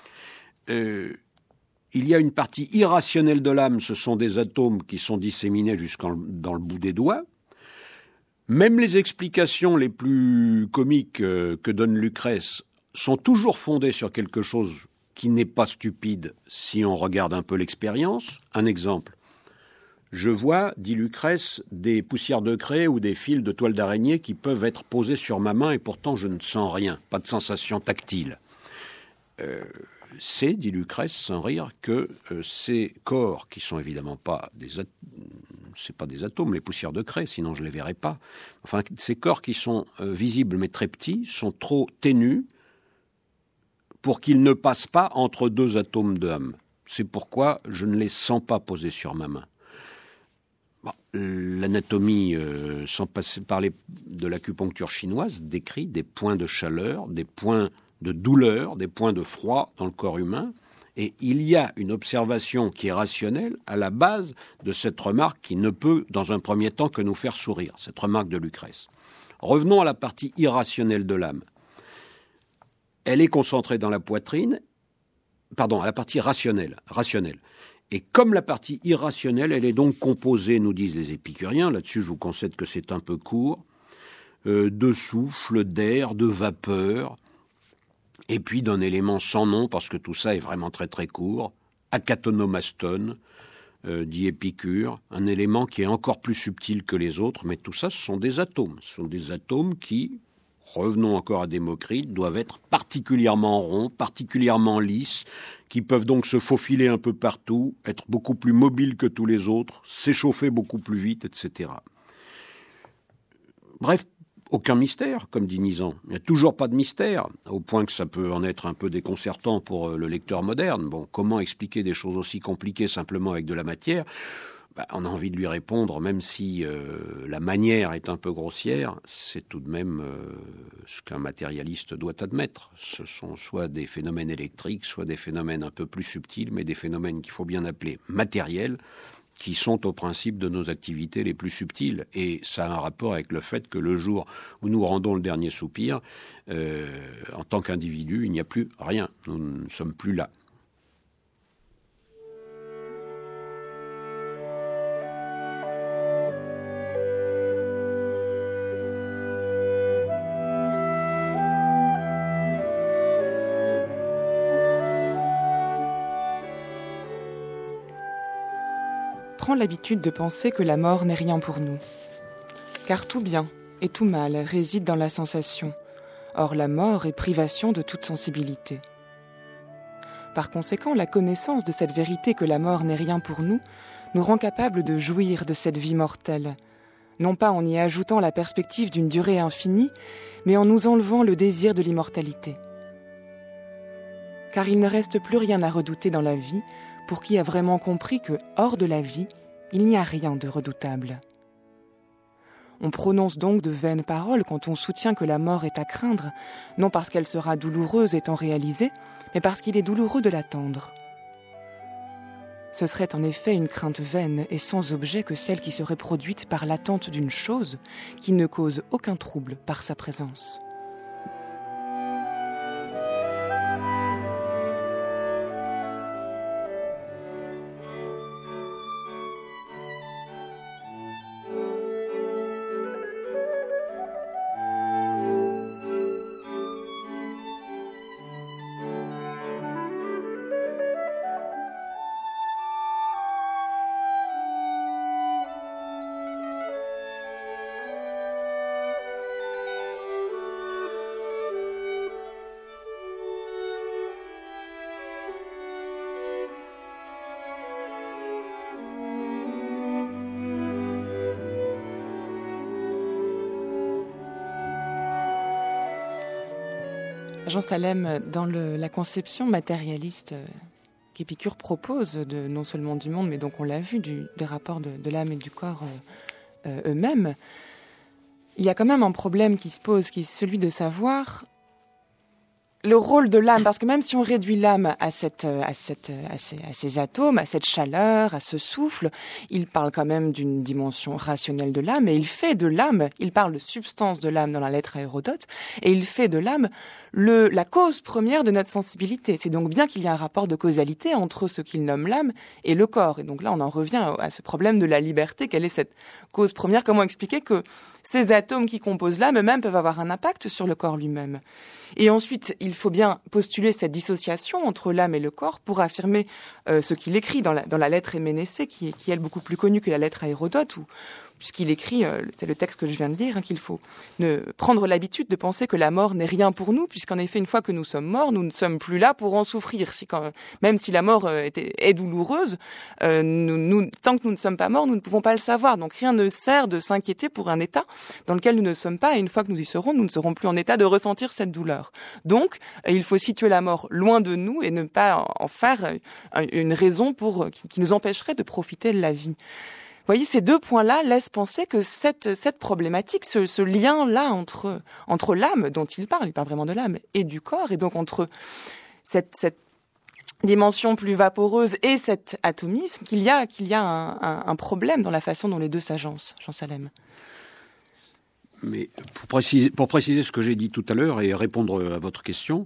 Il y a une partie irrationnelle de l'âme, ce sont des atomes qui sont disséminés dans le bout des doigts. Même les explications les plus comiques que donne Lucrèce sont toujours fondées sur quelque chose qui n'est pas stupide si on regarde un peu l'expérience. Un exemple. Je vois, dit Lucrèce, des poussières de craie ou des fils de toile d'araignée qui peuvent être posés sur ma main et pourtant je ne sens rien, pas de sensation tactile. C'est, dit Lucrèce sans rire, que ces corps, qui sont évidemment pas c'est pas des atomes, les poussières de craie, sinon je les verrais pas. Enfin, ces corps qui sont visibles mais très petits sont trop ténus pour qu'ils ne passent pas entre deux atomes d'âme. C'est pourquoi je ne les sens pas posés sur ma main. Bon, l'anatomie, sans parler de l'acupuncture chinoise, décrit des points de chaleur, des points de douleur, des points de froid dans le corps humain. Et il y a une observation qui est rationnelle à la base de cette remarque qui ne peut, dans un premier temps, que nous faire sourire, cette remarque de Lucrèce. Revenons à la partie irrationnelle de l'âme. Elle est concentrée dans la poitrine, à la partie rationnelle. Et comme la partie irrationnelle, elle est donc composée, nous disent les épicuriens, là-dessus je vous concède que c'est un peu court, de souffle, d'air, de vapeur, et puis d'un élément sans nom, parce que tout ça est vraiment très très court, akatonomastone, dit Épicure, un élément qui est encore plus subtil que les autres, mais tout ça, ce sont des atomes. Ce sont des atomes qui, revenons encore à Démocrite, doivent être particulièrement ronds, particulièrement lisses, qui peuvent donc se faufiler un peu partout, être beaucoup plus mobiles que tous les autres, s'échauffer beaucoup plus vite, etc. Bref, aucun mystère, comme dit Nizan. Il n'y a toujours pas de mystère, au point que ça peut en être un peu déconcertant pour le lecteur moderne. Bon, comment expliquer des choses aussi compliquées simplement avec de la matière ? On a envie de lui répondre, même si la manière est un peu grossière, c'est tout de même ce qu'un matérialiste doit admettre. Ce sont soit des phénomènes électriques, soit des phénomènes un peu plus subtils, mais des phénomènes qu'il faut bien appeler matériels, qui sont au principe de nos activités les plus subtiles. Et ça a un rapport avec le fait que le jour où nous rendons le dernier soupir, en tant qu'individu, il n'y a plus rien. Nous ne sommes plus là. Prends l'habitude de penser que la mort n'est rien pour nous. Car tout bien et tout mal réside dans la sensation. Or la mort est privation de toute sensibilité. Par conséquent, la connaissance de cette vérité que la mort n'est rien pour nous nous rend capables de jouir de cette vie mortelle, non pas en y ajoutant la perspective d'une durée infinie, mais en nous enlevant le désir de l'immortalité. Car il ne reste plus rien à redouter dans la vie pour qui a vraiment compris que, hors de la vie, il n'y a rien de redoutable. On prononce donc de vaines paroles quand on soutient que la mort est à craindre, non parce qu'elle sera douloureuse étant réalisée, mais parce qu'il est douloureux de l'attendre. Ce serait en effet une crainte vaine et sans objet que celle qui serait produite par l'attente d'une chose qui ne cause aucun trouble par sa présence. Jean Salem, dans la conception matérialiste qu'Épicure propose, non seulement du monde, mais donc on l'a vu, des rapports de l'âme et du corps eux-mêmes, il y a quand même un problème qui se pose, qui est celui de savoir le rôle de l'âme, parce que même si on réduit l'âme à ces atomes, à cette chaleur, à ce souffle, il parle quand même d'une dimension rationnelle de l'âme, et il fait de l'âme, il parle de substance de l'âme dans la lettre à Hérodote, et il fait de l'âme la cause première de notre sensibilité. C'est donc bien qu'il y a un rapport de causalité entre ce qu'il nomme l'âme et le corps. Et donc là, on en revient à ce problème de la liberté. Quelle est cette cause première? Comment expliquer que ces atomes qui composent l'âme eux-mêmes peuvent avoir un impact sur le corps lui-même? Et ensuite, il faut bien postuler cette dissociation entre l'âme et le corps pour affirmer ce qu'il écrit dans la lettre Héménécée, qui est elle beaucoup plus connue que la lettre à Hérodote, puisqu'il écrit, c'est le texte que je viens de lire, qu'il faut prendre l'habitude de penser que la mort n'est rien pour nous, puisqu'en effet, une fois que nous sommes morts, nous ne sommes plus là pour en souffrir. Même si la mort est douloureuse, tant que nous ne sommes pas morts, nous ne pouvons pas le savoir. Donc rien ne sert de s'inquiéter pour un état dans lequel nous ne sommes pas, et une fois que nous y serons, nous ne serons plus en état de ressentir cette douleur. Donc, il faut situer la mort loin de nous et ne pas en faire une raison qui nous empêcherait de profiter de la vie. Vous voyez, ces deux points-là laissent penser que cette problématique, ce lien-là entre l'âme dont il parle vraiment de l'âme, et du corps, et donc entre cette dimension plus vaporeuse et cet atomisme, qu'il y a un problème dans la façon dont les deux s'agencent, Jean Salem. Mais pour préciser ce que j'ai dit tout à l'heure et répondre à votre question,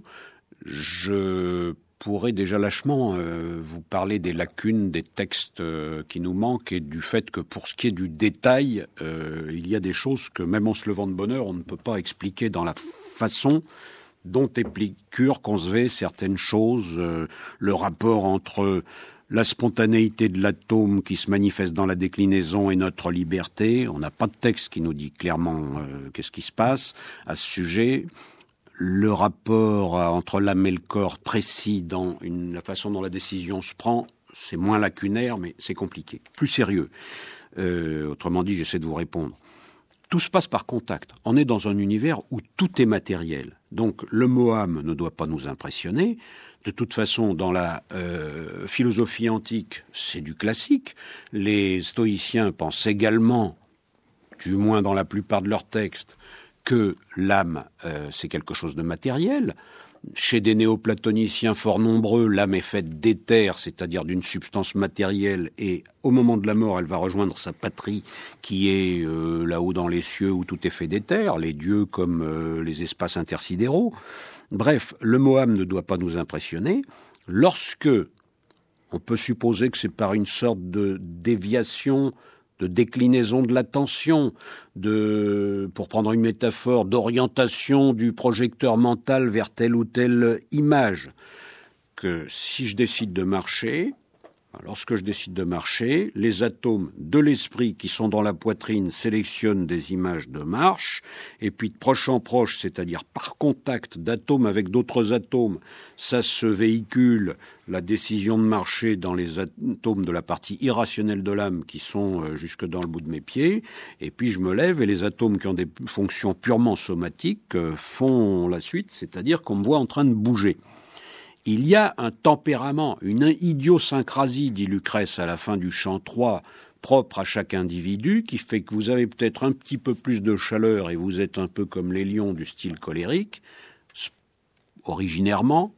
je pourrais déjà lâchement vous parler des lacunes des textes qui nous manquent et du fait que pour ce qui est du détail, il y a des choses que même en se levant de bonne heure, on ne peut pas expliquer dans la façon dont Épicure concevait certaines choses, le rapport entre la spontanéité de l'atome qui se manifeste dans la déclinaison et notre liberté. On n'a pas de texte qui nous dit clairement qu'est-ce qui se passe à ce sujet. Le rapport entre l'âme et le corps précis dans la façon dont la décision se prend, c'est moins lacunaire, mais c'est compliqué. Plus sérieux. Autrement dit, j'essaie de vous répondre. Tout se passe par contact. On est dans un univers où tout est matériel. Donc le mot âme ne doit pas nous impressionner. De toute façon, dans la philosophie antique, c'est du classique. Les stoïciens pensent également, du moins dans la plupart de leurs textes, que l'âme, c'est quelque chose de matériel. Chez des néoplatoniciens fort nombreux, l'âme est faite d'éther, c'est-à-dire d'une substance matérielle, et au moment de la mort, elle va rejoindre sa patrie, qui est là-haut dans les cieux, où tout est fait d'éther, les dieux comme les espaces intersidéraux. Bref, le mot âme ne doit pas nous impressionner. Lorsque on peut supposer que c'est par une sorte de déviation, de déclinaison de l'attention, pour prendre une métaphore, d'orientation du projecteur mental vers telle ou telle image, que si je décide de marcher, lorsque je décide de marcher, les atomes de l'esprit qui sont dans la poitrine sélectionnent des images de marche, et puis de proche en proche, c'est-à-dire par contact d'atomes avec d'autres atomes, ça se véhicule la décision de marcher dans les atomes de la partie irrationnelle de l'âme qui sont jusque dans le bout de mes pieds, et puis je me lève et les atomes qui ont des fonctions purement somatiques font la suite, c'est-à-dire qu'on me voit en train de bouger. Il y a un tempérament, une idiosyncrasie, dit Lucrèce à la fin du chant 3, propre à chaque individu, qui fait que vous avez peut-être un petit peu plus de chaleur et vous êtes un peu comme les lions du style colérique, originairement,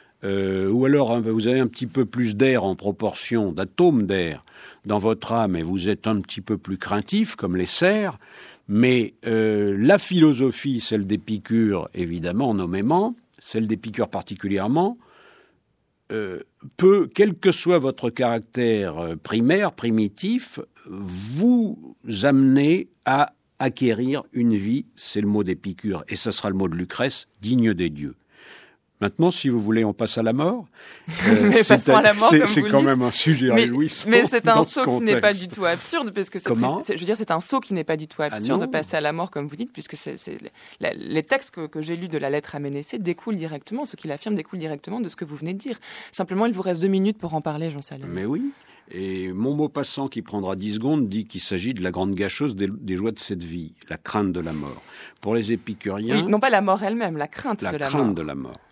ou alors vous avez un petit peu plus d'air en proportion, d'atomes d'air dans votre âme et vous êtes un petit peu plus craintif, comme les cerfs, mais la philosophie, celle d'Épicure, évidemment, nommément, celle d'Épicure particulièrement, peut, quel que soit votre caractère primaire, primitif, vous amener à acquérir une vie, c'est le mot d'Épicure, et ce sera le mot de Lucrèce, digne des dieux. Maintenant, si vous voulez, on passe à la mort. Mais passons à la mort, comme c'est vous quand dites. même un sujet réjouissant. Mais c'est un dans saut ce qui n'est pas contexte. du tout absurde, parce que Comment ? je veux dire, c'est un saut qui n'est pas du tout absurde non. de passer à la mort, comme vous dites, puisque les textes que j'ai lus de la lettre à Ménécée découlent directement, ce qu'il affirme découle directement de ce que vous venez de dire. Simplement, il vous reste 2 minutes pour en parler, Jean Salem. Mais oui. Et mon mot passant qui prendra 10 secondes dit qu'il s'agit de la grande gâcheuse des joies de cette vie, la crainte de la mort. Pour les épicuriens... Oui, non pas la mort elle-même, la crainte de la mort. La crainte de la mort.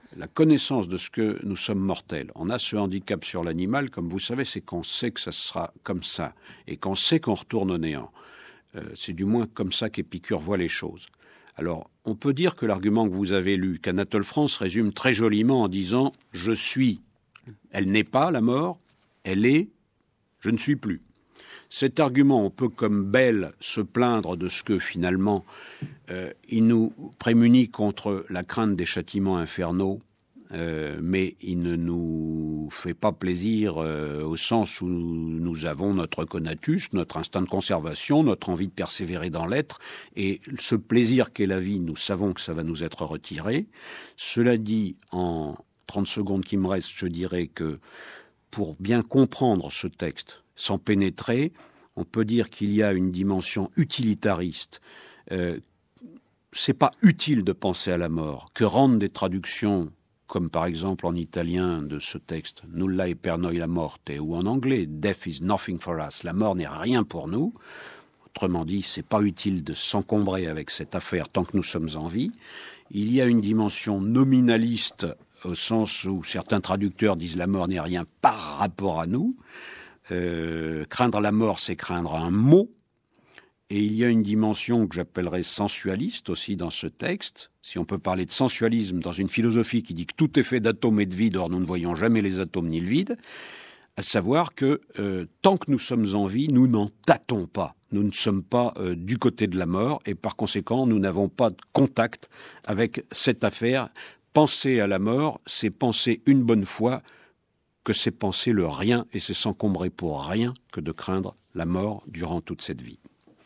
la connaissance de ce que nous sommes mortels. On a ce handicap sur l'animal, comme vous savez, c'est qu'on sait que ça sera comme ça et qu'on sait qu'on retourne au néant. C'est du moins comme ça qu'Épicure voit les choses. Alors, on peut dire que l'argument que vous avez lu, qu'Anatole France résume très joliment en disant « je suis ». Elle n'est pas la mort, elle est « je ne suis plus ». Cet argument, on peut comme Belle se plaindre de ce que finalement il nous prémunit contre la crainte des châtiments infernaux, mais il ne nous fait pas plaisir au sens où nous avons notre conatus, notre instinct de conservation, notre envie de persévérer dans l'être, et ce plaisir qu'est la vie, nous savons que ça va nous être retiré. Cela dit, en 30 secondes qui me restent, je dirais que pour bien comprendre ce texte, sans pénétrer, on peut dire qu'il y a une dimension utilitariste. C'est pas utile de penser à la mort, que rendent des traductions, comme par exemple en italien de ce texte, Nulla e per noi la morte, ou en anglais, Death is nothing for us, la mort n'est rien pour nous. Autrement dit, c'est pas utile de s'encombrer avec cette affaire tant que nous sommes en vie. Il y a une dimension nominaliste, au sens où certains traducteurs disent la mort n'est rien par rapport à nous. Craindre la mort, c'est craindre un mot. Et il y a une dimension que j'appellerais sensualiste aussi dans ce texte. Si on peut parler de sensualisme dans une philosophie qui dit que tout est fait d'atomes et de vide, or nous ne voyons jamais les atomes ni le vide, à savoir que tant que nous sommes en vie, nous n'en tâtons pas. Nous ne sommes pas du côté de la mort et par conséquent, nous n'avons pas de contact avec cette affaire. Penser à la mort, c'est penser une bonne fois que c'est penser le rien et c'est s'encombrer pour rien que de craindre la mort durant toute cette vie.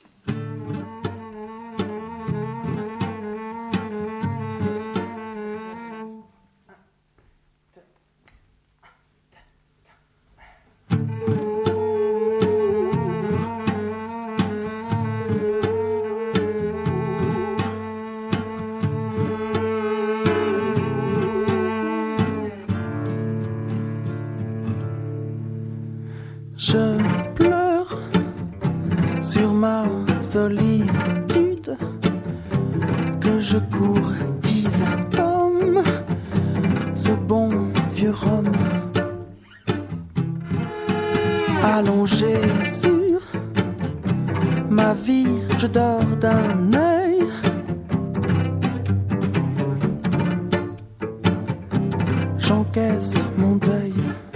Je pleure sur ma solitude, que je courtise comme ce bon vieux Rome, allongé sur ma vie, je dors d'un œil. J'encaisse mon deuil.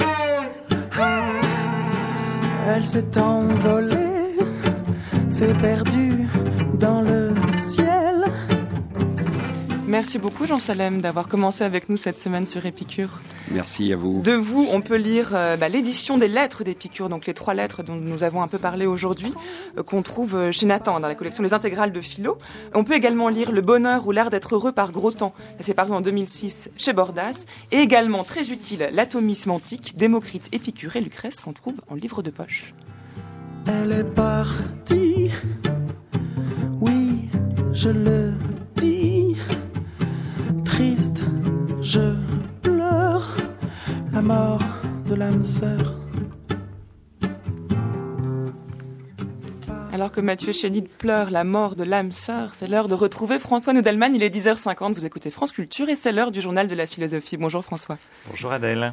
Elle s'est envolée, s'est perdue dans le ciel. Merci beaucoup Jean Salem d'avoir commencé avec nous cette semaine sur Épicure. Merci à vous. De vous, on peut lire l'édition des lettres d'Épicure, donc les 3 lettres dont nous avons un peu parlé aujourd'hui, qu'on trouve chez Nathan, dans la collection Les Intégrales de Philo. On peut également lire Le bonheur ou l'art d'être heureux par Grottan, c'est paru en 2006 chez Bordas, et également très utile L'atomisme antique, Démocrite, Épicure et Lucrèce, qu'on trouve en livre de poche. Elle est partie, oui, je le dis, triste, je pleure la mort de l'âme sœur. Alors que Mathieu Chénide pleure la mort de l'âme sœur, c'est l'heure de retrouver François Noudelman. Il est 10h50, vous écoutez France Culture et c'est l'heure du journal de la philosophie. Bonjour François. Bonjour Adèle.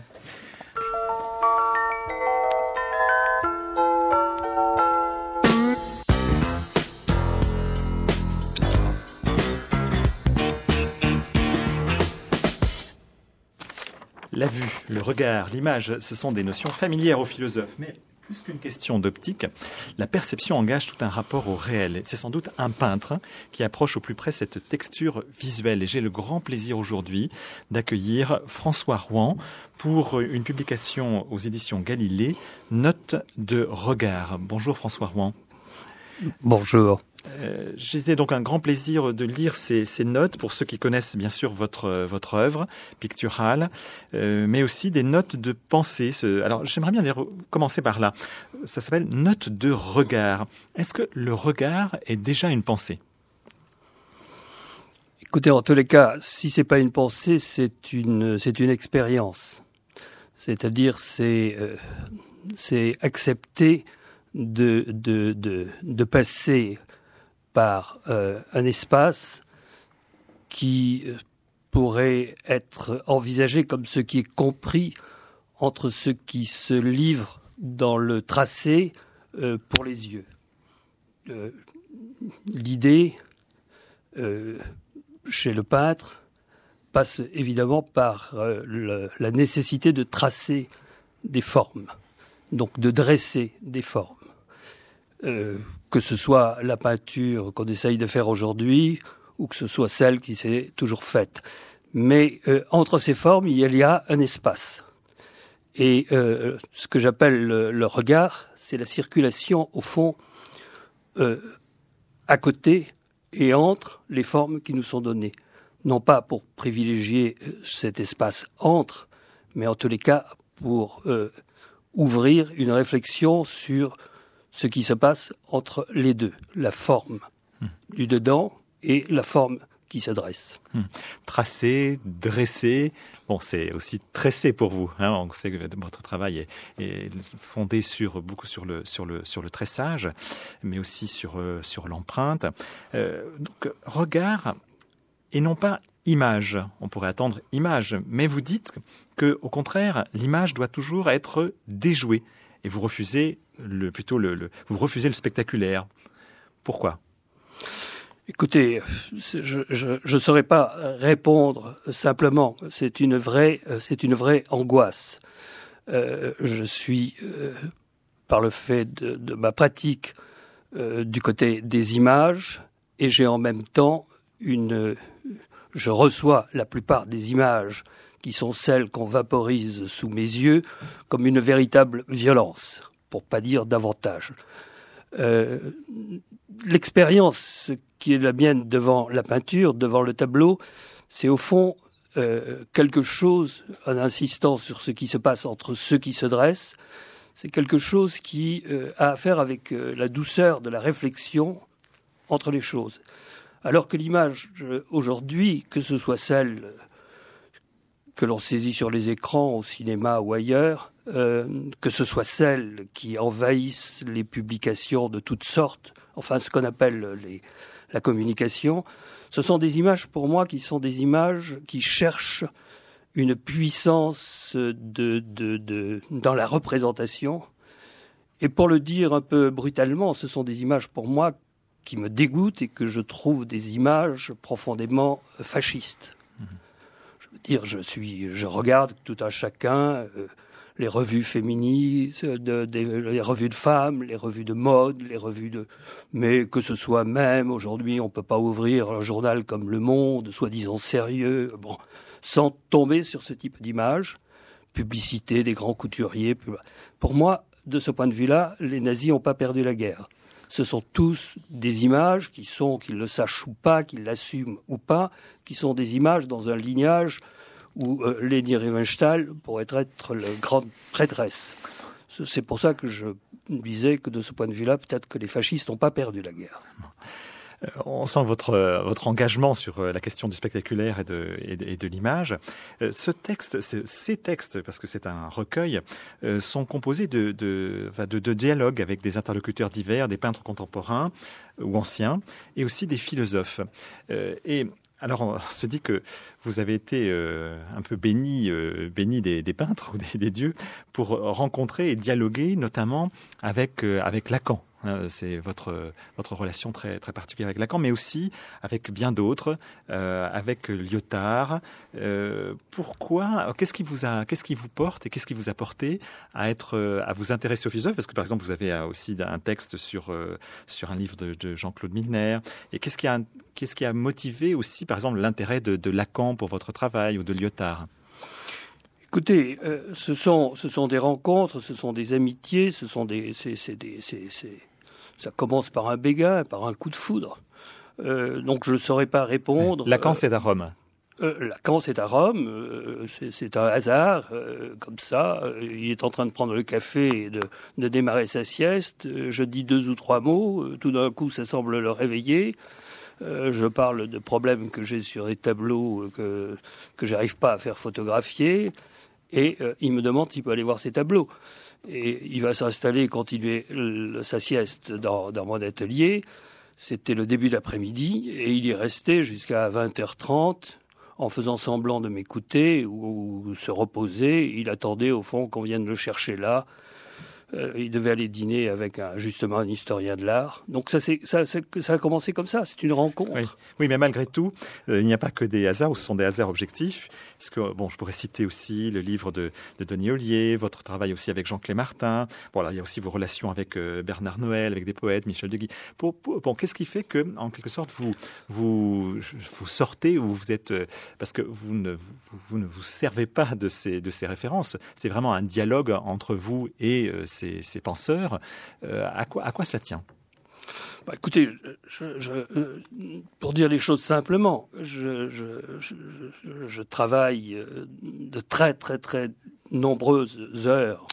La vue, le regard, l'image, ce sont des notions familières aux philosophes. Mais plus qu'une question d'optique, la perception engage tout un rapport au réel. C'est sans doute un peintre qui approche au plus près cette texture visuelle. Et j'ai le grand plaisir aujourd'hui d'accueillir François Rouen pour une publication aux éditions Galilée, Notes de regard. Bonjour François Rouen. Bonjour. J'ai donc un grand plaisir de lire ces notes pour ceux qui connaissent bien sûr votre œuvre picturale, mais aussi des notes de pensée. Alors j'aimerais bien commencer par là. Ça s'appelle Notes de regard. Est-ce que le regard est déjà une pensée ? Écoutez, en tous les cas, si c'est pas une pensée, c'est une expérience. C'est-à-dire c'est accepter de passer par un espace qui pourrait être envisagé comme ce qui est compris entre ceux qui se livrent dans le tracé pour les yeux. L'idée, chez le peintre, passe évidemment par la nécessité de tracer des formes, donc de dresser des formes. Que ce soit la peinture qu'on essaye de faire aujourd'hui ou que ce soit celle qui s'est toujours faite. Mais entre ces formes, il y a un espace. Et ce que j'appelle le regard, c'est la circulation, au fond, à côté et entre les formes qui nous sont données. Non pas pour privilégier cet espace entre, mais en tous les cas pour ouvrir une réflexion sur ce qui se passe entre les deux, la forme du dedans et la forme qui se dresse. Tracer, dresser, bon, c'est aussi tresser pour vous. Hein. On sait que votre travail est fondé beaucoup sur le tressage, mais aussi sur l'empreinte. Donc, regard et non pas image. On pourrait attendre image, mais vous dites que, au contraire, l'image doit toujours être déjouée. Et vous refusez le spectaculaire. Pourquoi ? Écoutez, je ne saurais pas répondre simplement. C'est une vraie angoisse. Je suis, par le fait de ma pratique, du côté des images, et j'ai en même temps je reçois la plupart des images qui sont celles qu'on vaporise sous mes yeux comme une véritable violence, pour pas dire davantage. L'expérience qui est la mienne devant la peinture, devant le tableau, c'est au fond quelque chose, en insistant sur ce qui se passe entre ceux qui se dressent, c'est quelque chose qui a à faire avec la douceur de la réflexion entre les choses. Alors que l'image, aujourd'hui, que ce soit celle que l'on saisit sur les écrans, au cinéma ou ailleurs, que ce soit celles qui envahissent les publications de toutes sortes, enfin ce qu'on appelle la communication, ce sont des images pour moi qui sont des images qui cherchent une puissance dans la représentation. Et pour le dire un peu brutalement, ce sont des images pour moi qui me dégoûtent et que je trouve des images profondément fascistes. Je veux dire, je regarde tout un chacun les revues féministes, les revues de femmes, les revues de mode, mais que ce soit même aujourd'hui, on peut pas ouvrir un journal comme Le Monde, soi-disant sérieux, sans tomber sur ce type d'image, publicité des grands couturiers. Pour moi, de ce point de vue-là, les nazis n'ont pas perdu la guerre. Ce sont tous des images qu'ils le sachent ou pas, qu'ils l'assument ou pas, qui sont des images dans un lignage où Leni Riefenstahl pourrait être la grande prêtresse. C'est pour ça que je disais que de ce point de vue-là, peut-être que les fascistes n'ont pas perdu la guerre. On sent votre engagement sur la question du spectaculaire et de l'image. Ces textes, parce que c'est un recueil, sont composés de dialogues avec des interlocuteurs divers, des peintres contemporains ou anciens, et aussi des philosophes. Alors, on se dit que vous avez été un peu béni des peintres ou des dieux pour rencontrer et dialoguer, notamment avec Lacan. C'est votre relation très, très particulière avec Lacan, mais aussi avec bien d'autres, avec Lyotard. Pourquoi ? Qu'est-ce qui vous porte et qu'est-ce qui vous a porté à vous intéresser aux philosophes ? Parce que, par exemple, vous avez aussi un texte sur un livre de Jean-Claude Milner. Et qu'est-ce qui a motivé aussi, par exemple, l'intérêt de Lacan pour votre travail ou de Lyotard ? Écoutez, ce sont des rencontres, ce sont des amitiés, ça commence par un béguin, par un coup de foudre. Donc je ne saurais pas répondre. Lacan, c'est à Rome. Lacan, c'est à Rome. C'est un hasard, comme ça. Il est en train de prendre le café et de démarrer sa sieste. Je dis 2 ou 3 mots. Tout d'un coup, ça semble le réveiller. Je parle de problèmes que j'ai sur des tableaux que j'arrive pas à faire photographier. Et il me demande s'il peut aller voir ces tableaux. Et il va s'installer et continuer sa sieste dans mon atelier. C'était le début d'après-midi et il y est resté jusqu'à 20h30 en faisant semblant de m'écouter ou se reposer. Il attendait au fond qu'on vienne le chercher là. Il devait aller dîner avec justement un historien de l'art. Donc ça a commencé comme ça, c'est une rencontre. Oui, mais malgré tout, il n'y a pas que des hasards, ou ce sont des hasards objectifs. Parce que, je pourrais citer aussi le livre de Denis Ollier, votre travail aussi avec Jean-Claude Martin. Voilà, il y a aussi vos relations avec Bernard Noël, avec des poètes, Michel Deguy. Qu'est-ce qui fait que, en quelque sorte, vous sortez, ou vous êtes, parce que vous ne vous servez pas de ces références. C'est vraiment un dialogue entre vous et ces penseurs. À quoi cela tient ? Écoutez, pour dire les choses simplement, je travaille de très très très nombreuses heures.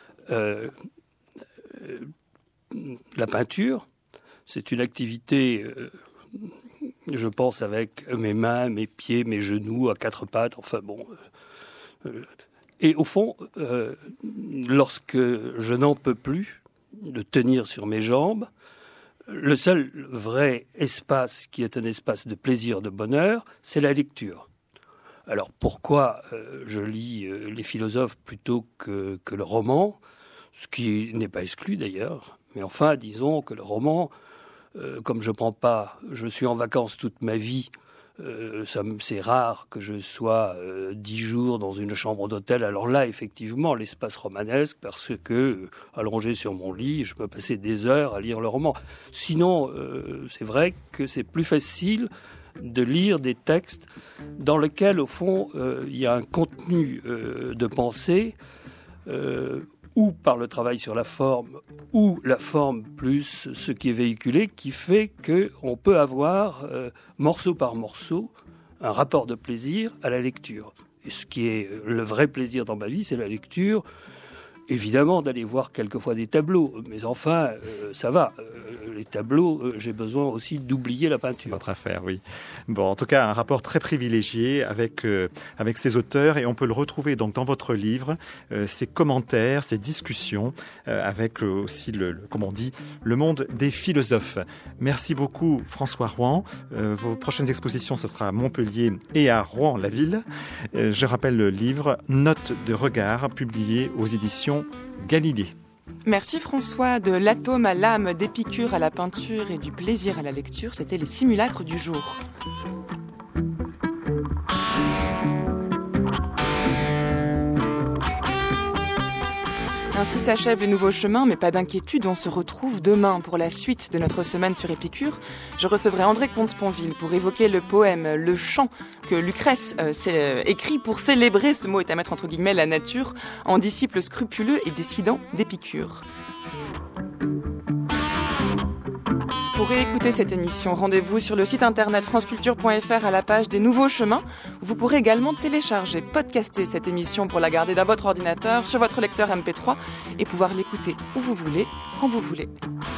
La peinture, c'est une activité, je pense, avec mes mains, mes pieds, mes genoux, à quatre pattes, enfin bon. Et au fond, lorsque je n'en peux plus de tenir sur mes jambes, le seul vrai espace qui est un espace de plaisir, de bonheur, c'est la lecture. Alors pourquoi je lis les philosophes plutôt que le roman, ce qui n'est pas exclu d'ailleurs, mais enfin disons que le roman, comme je suis en vacances toute ma vie, c'est rare que je sois 10 jours dans une chambre d'hôtel. Alors là, effectivement, l'espace romanesque, parce que, allongé sur mon lit, je peux passer des heures à lire le roman. Sinon, c'est vrai que c'est plus facile de lire des textes dans lesquels, au fond, il y a un contenu de pensée, ou par le travail sur la forme, ou la forme plus ce qui est véhiculé, qui fait qu'on peut avoir, morceau par morceau, un rapport de plaisir à la lecture. Et ce qui est le vrai plaisir dans ma vie, c'est la lecture. Évidemment, d'aller voir quelquefois des tableaux, mais enfin, ça va. Les tableaux, j'ai besoin aussi d'oublier la peinture. C'est votre affaire, oui. Bon, en tout cas, un rapport très privilégié avec ces auteurs, et on peut le retrouver donc dans votre livre, ces commentaires, ces discussions, avec aussi comme on dit, le monde des philosophes. Merci beaucoup, François Rouen. Vos prochaines expositions, ce sera à Montpellier et à Rouen-la-Ville. Je rappelle le livre Notes de regard, publié aux éditions Galilée. Merci François. De l'atome à l'âme, d'Épicure à la peinture et du plaisir à la lecture, c'était les simulacres du jour. Ainsi s'achèvent les nouveaux chemins, mais pas d'inquiétude, on se retrouve demain pour la suite de notre semaine sur Épicure. Je recevrai André Comte-Sponville pour évoquer le poème, le chant que Lucrèce écrit pour célébrer, ce mot est à mettre entre guillemets, la nature, en disciple scrupuleux et décidant d'Épicure. Pour réécouter cette émission, rendez-vous sur le site internet franceculture.fr à la page des nouveaux chemins. Vous pourrez également télécharger, podcaster cette émission pour la garder dans votre ordinateur, sur votre lecteur MP3 et pouvoir l'écouter où vous voulez, quand vous voulez.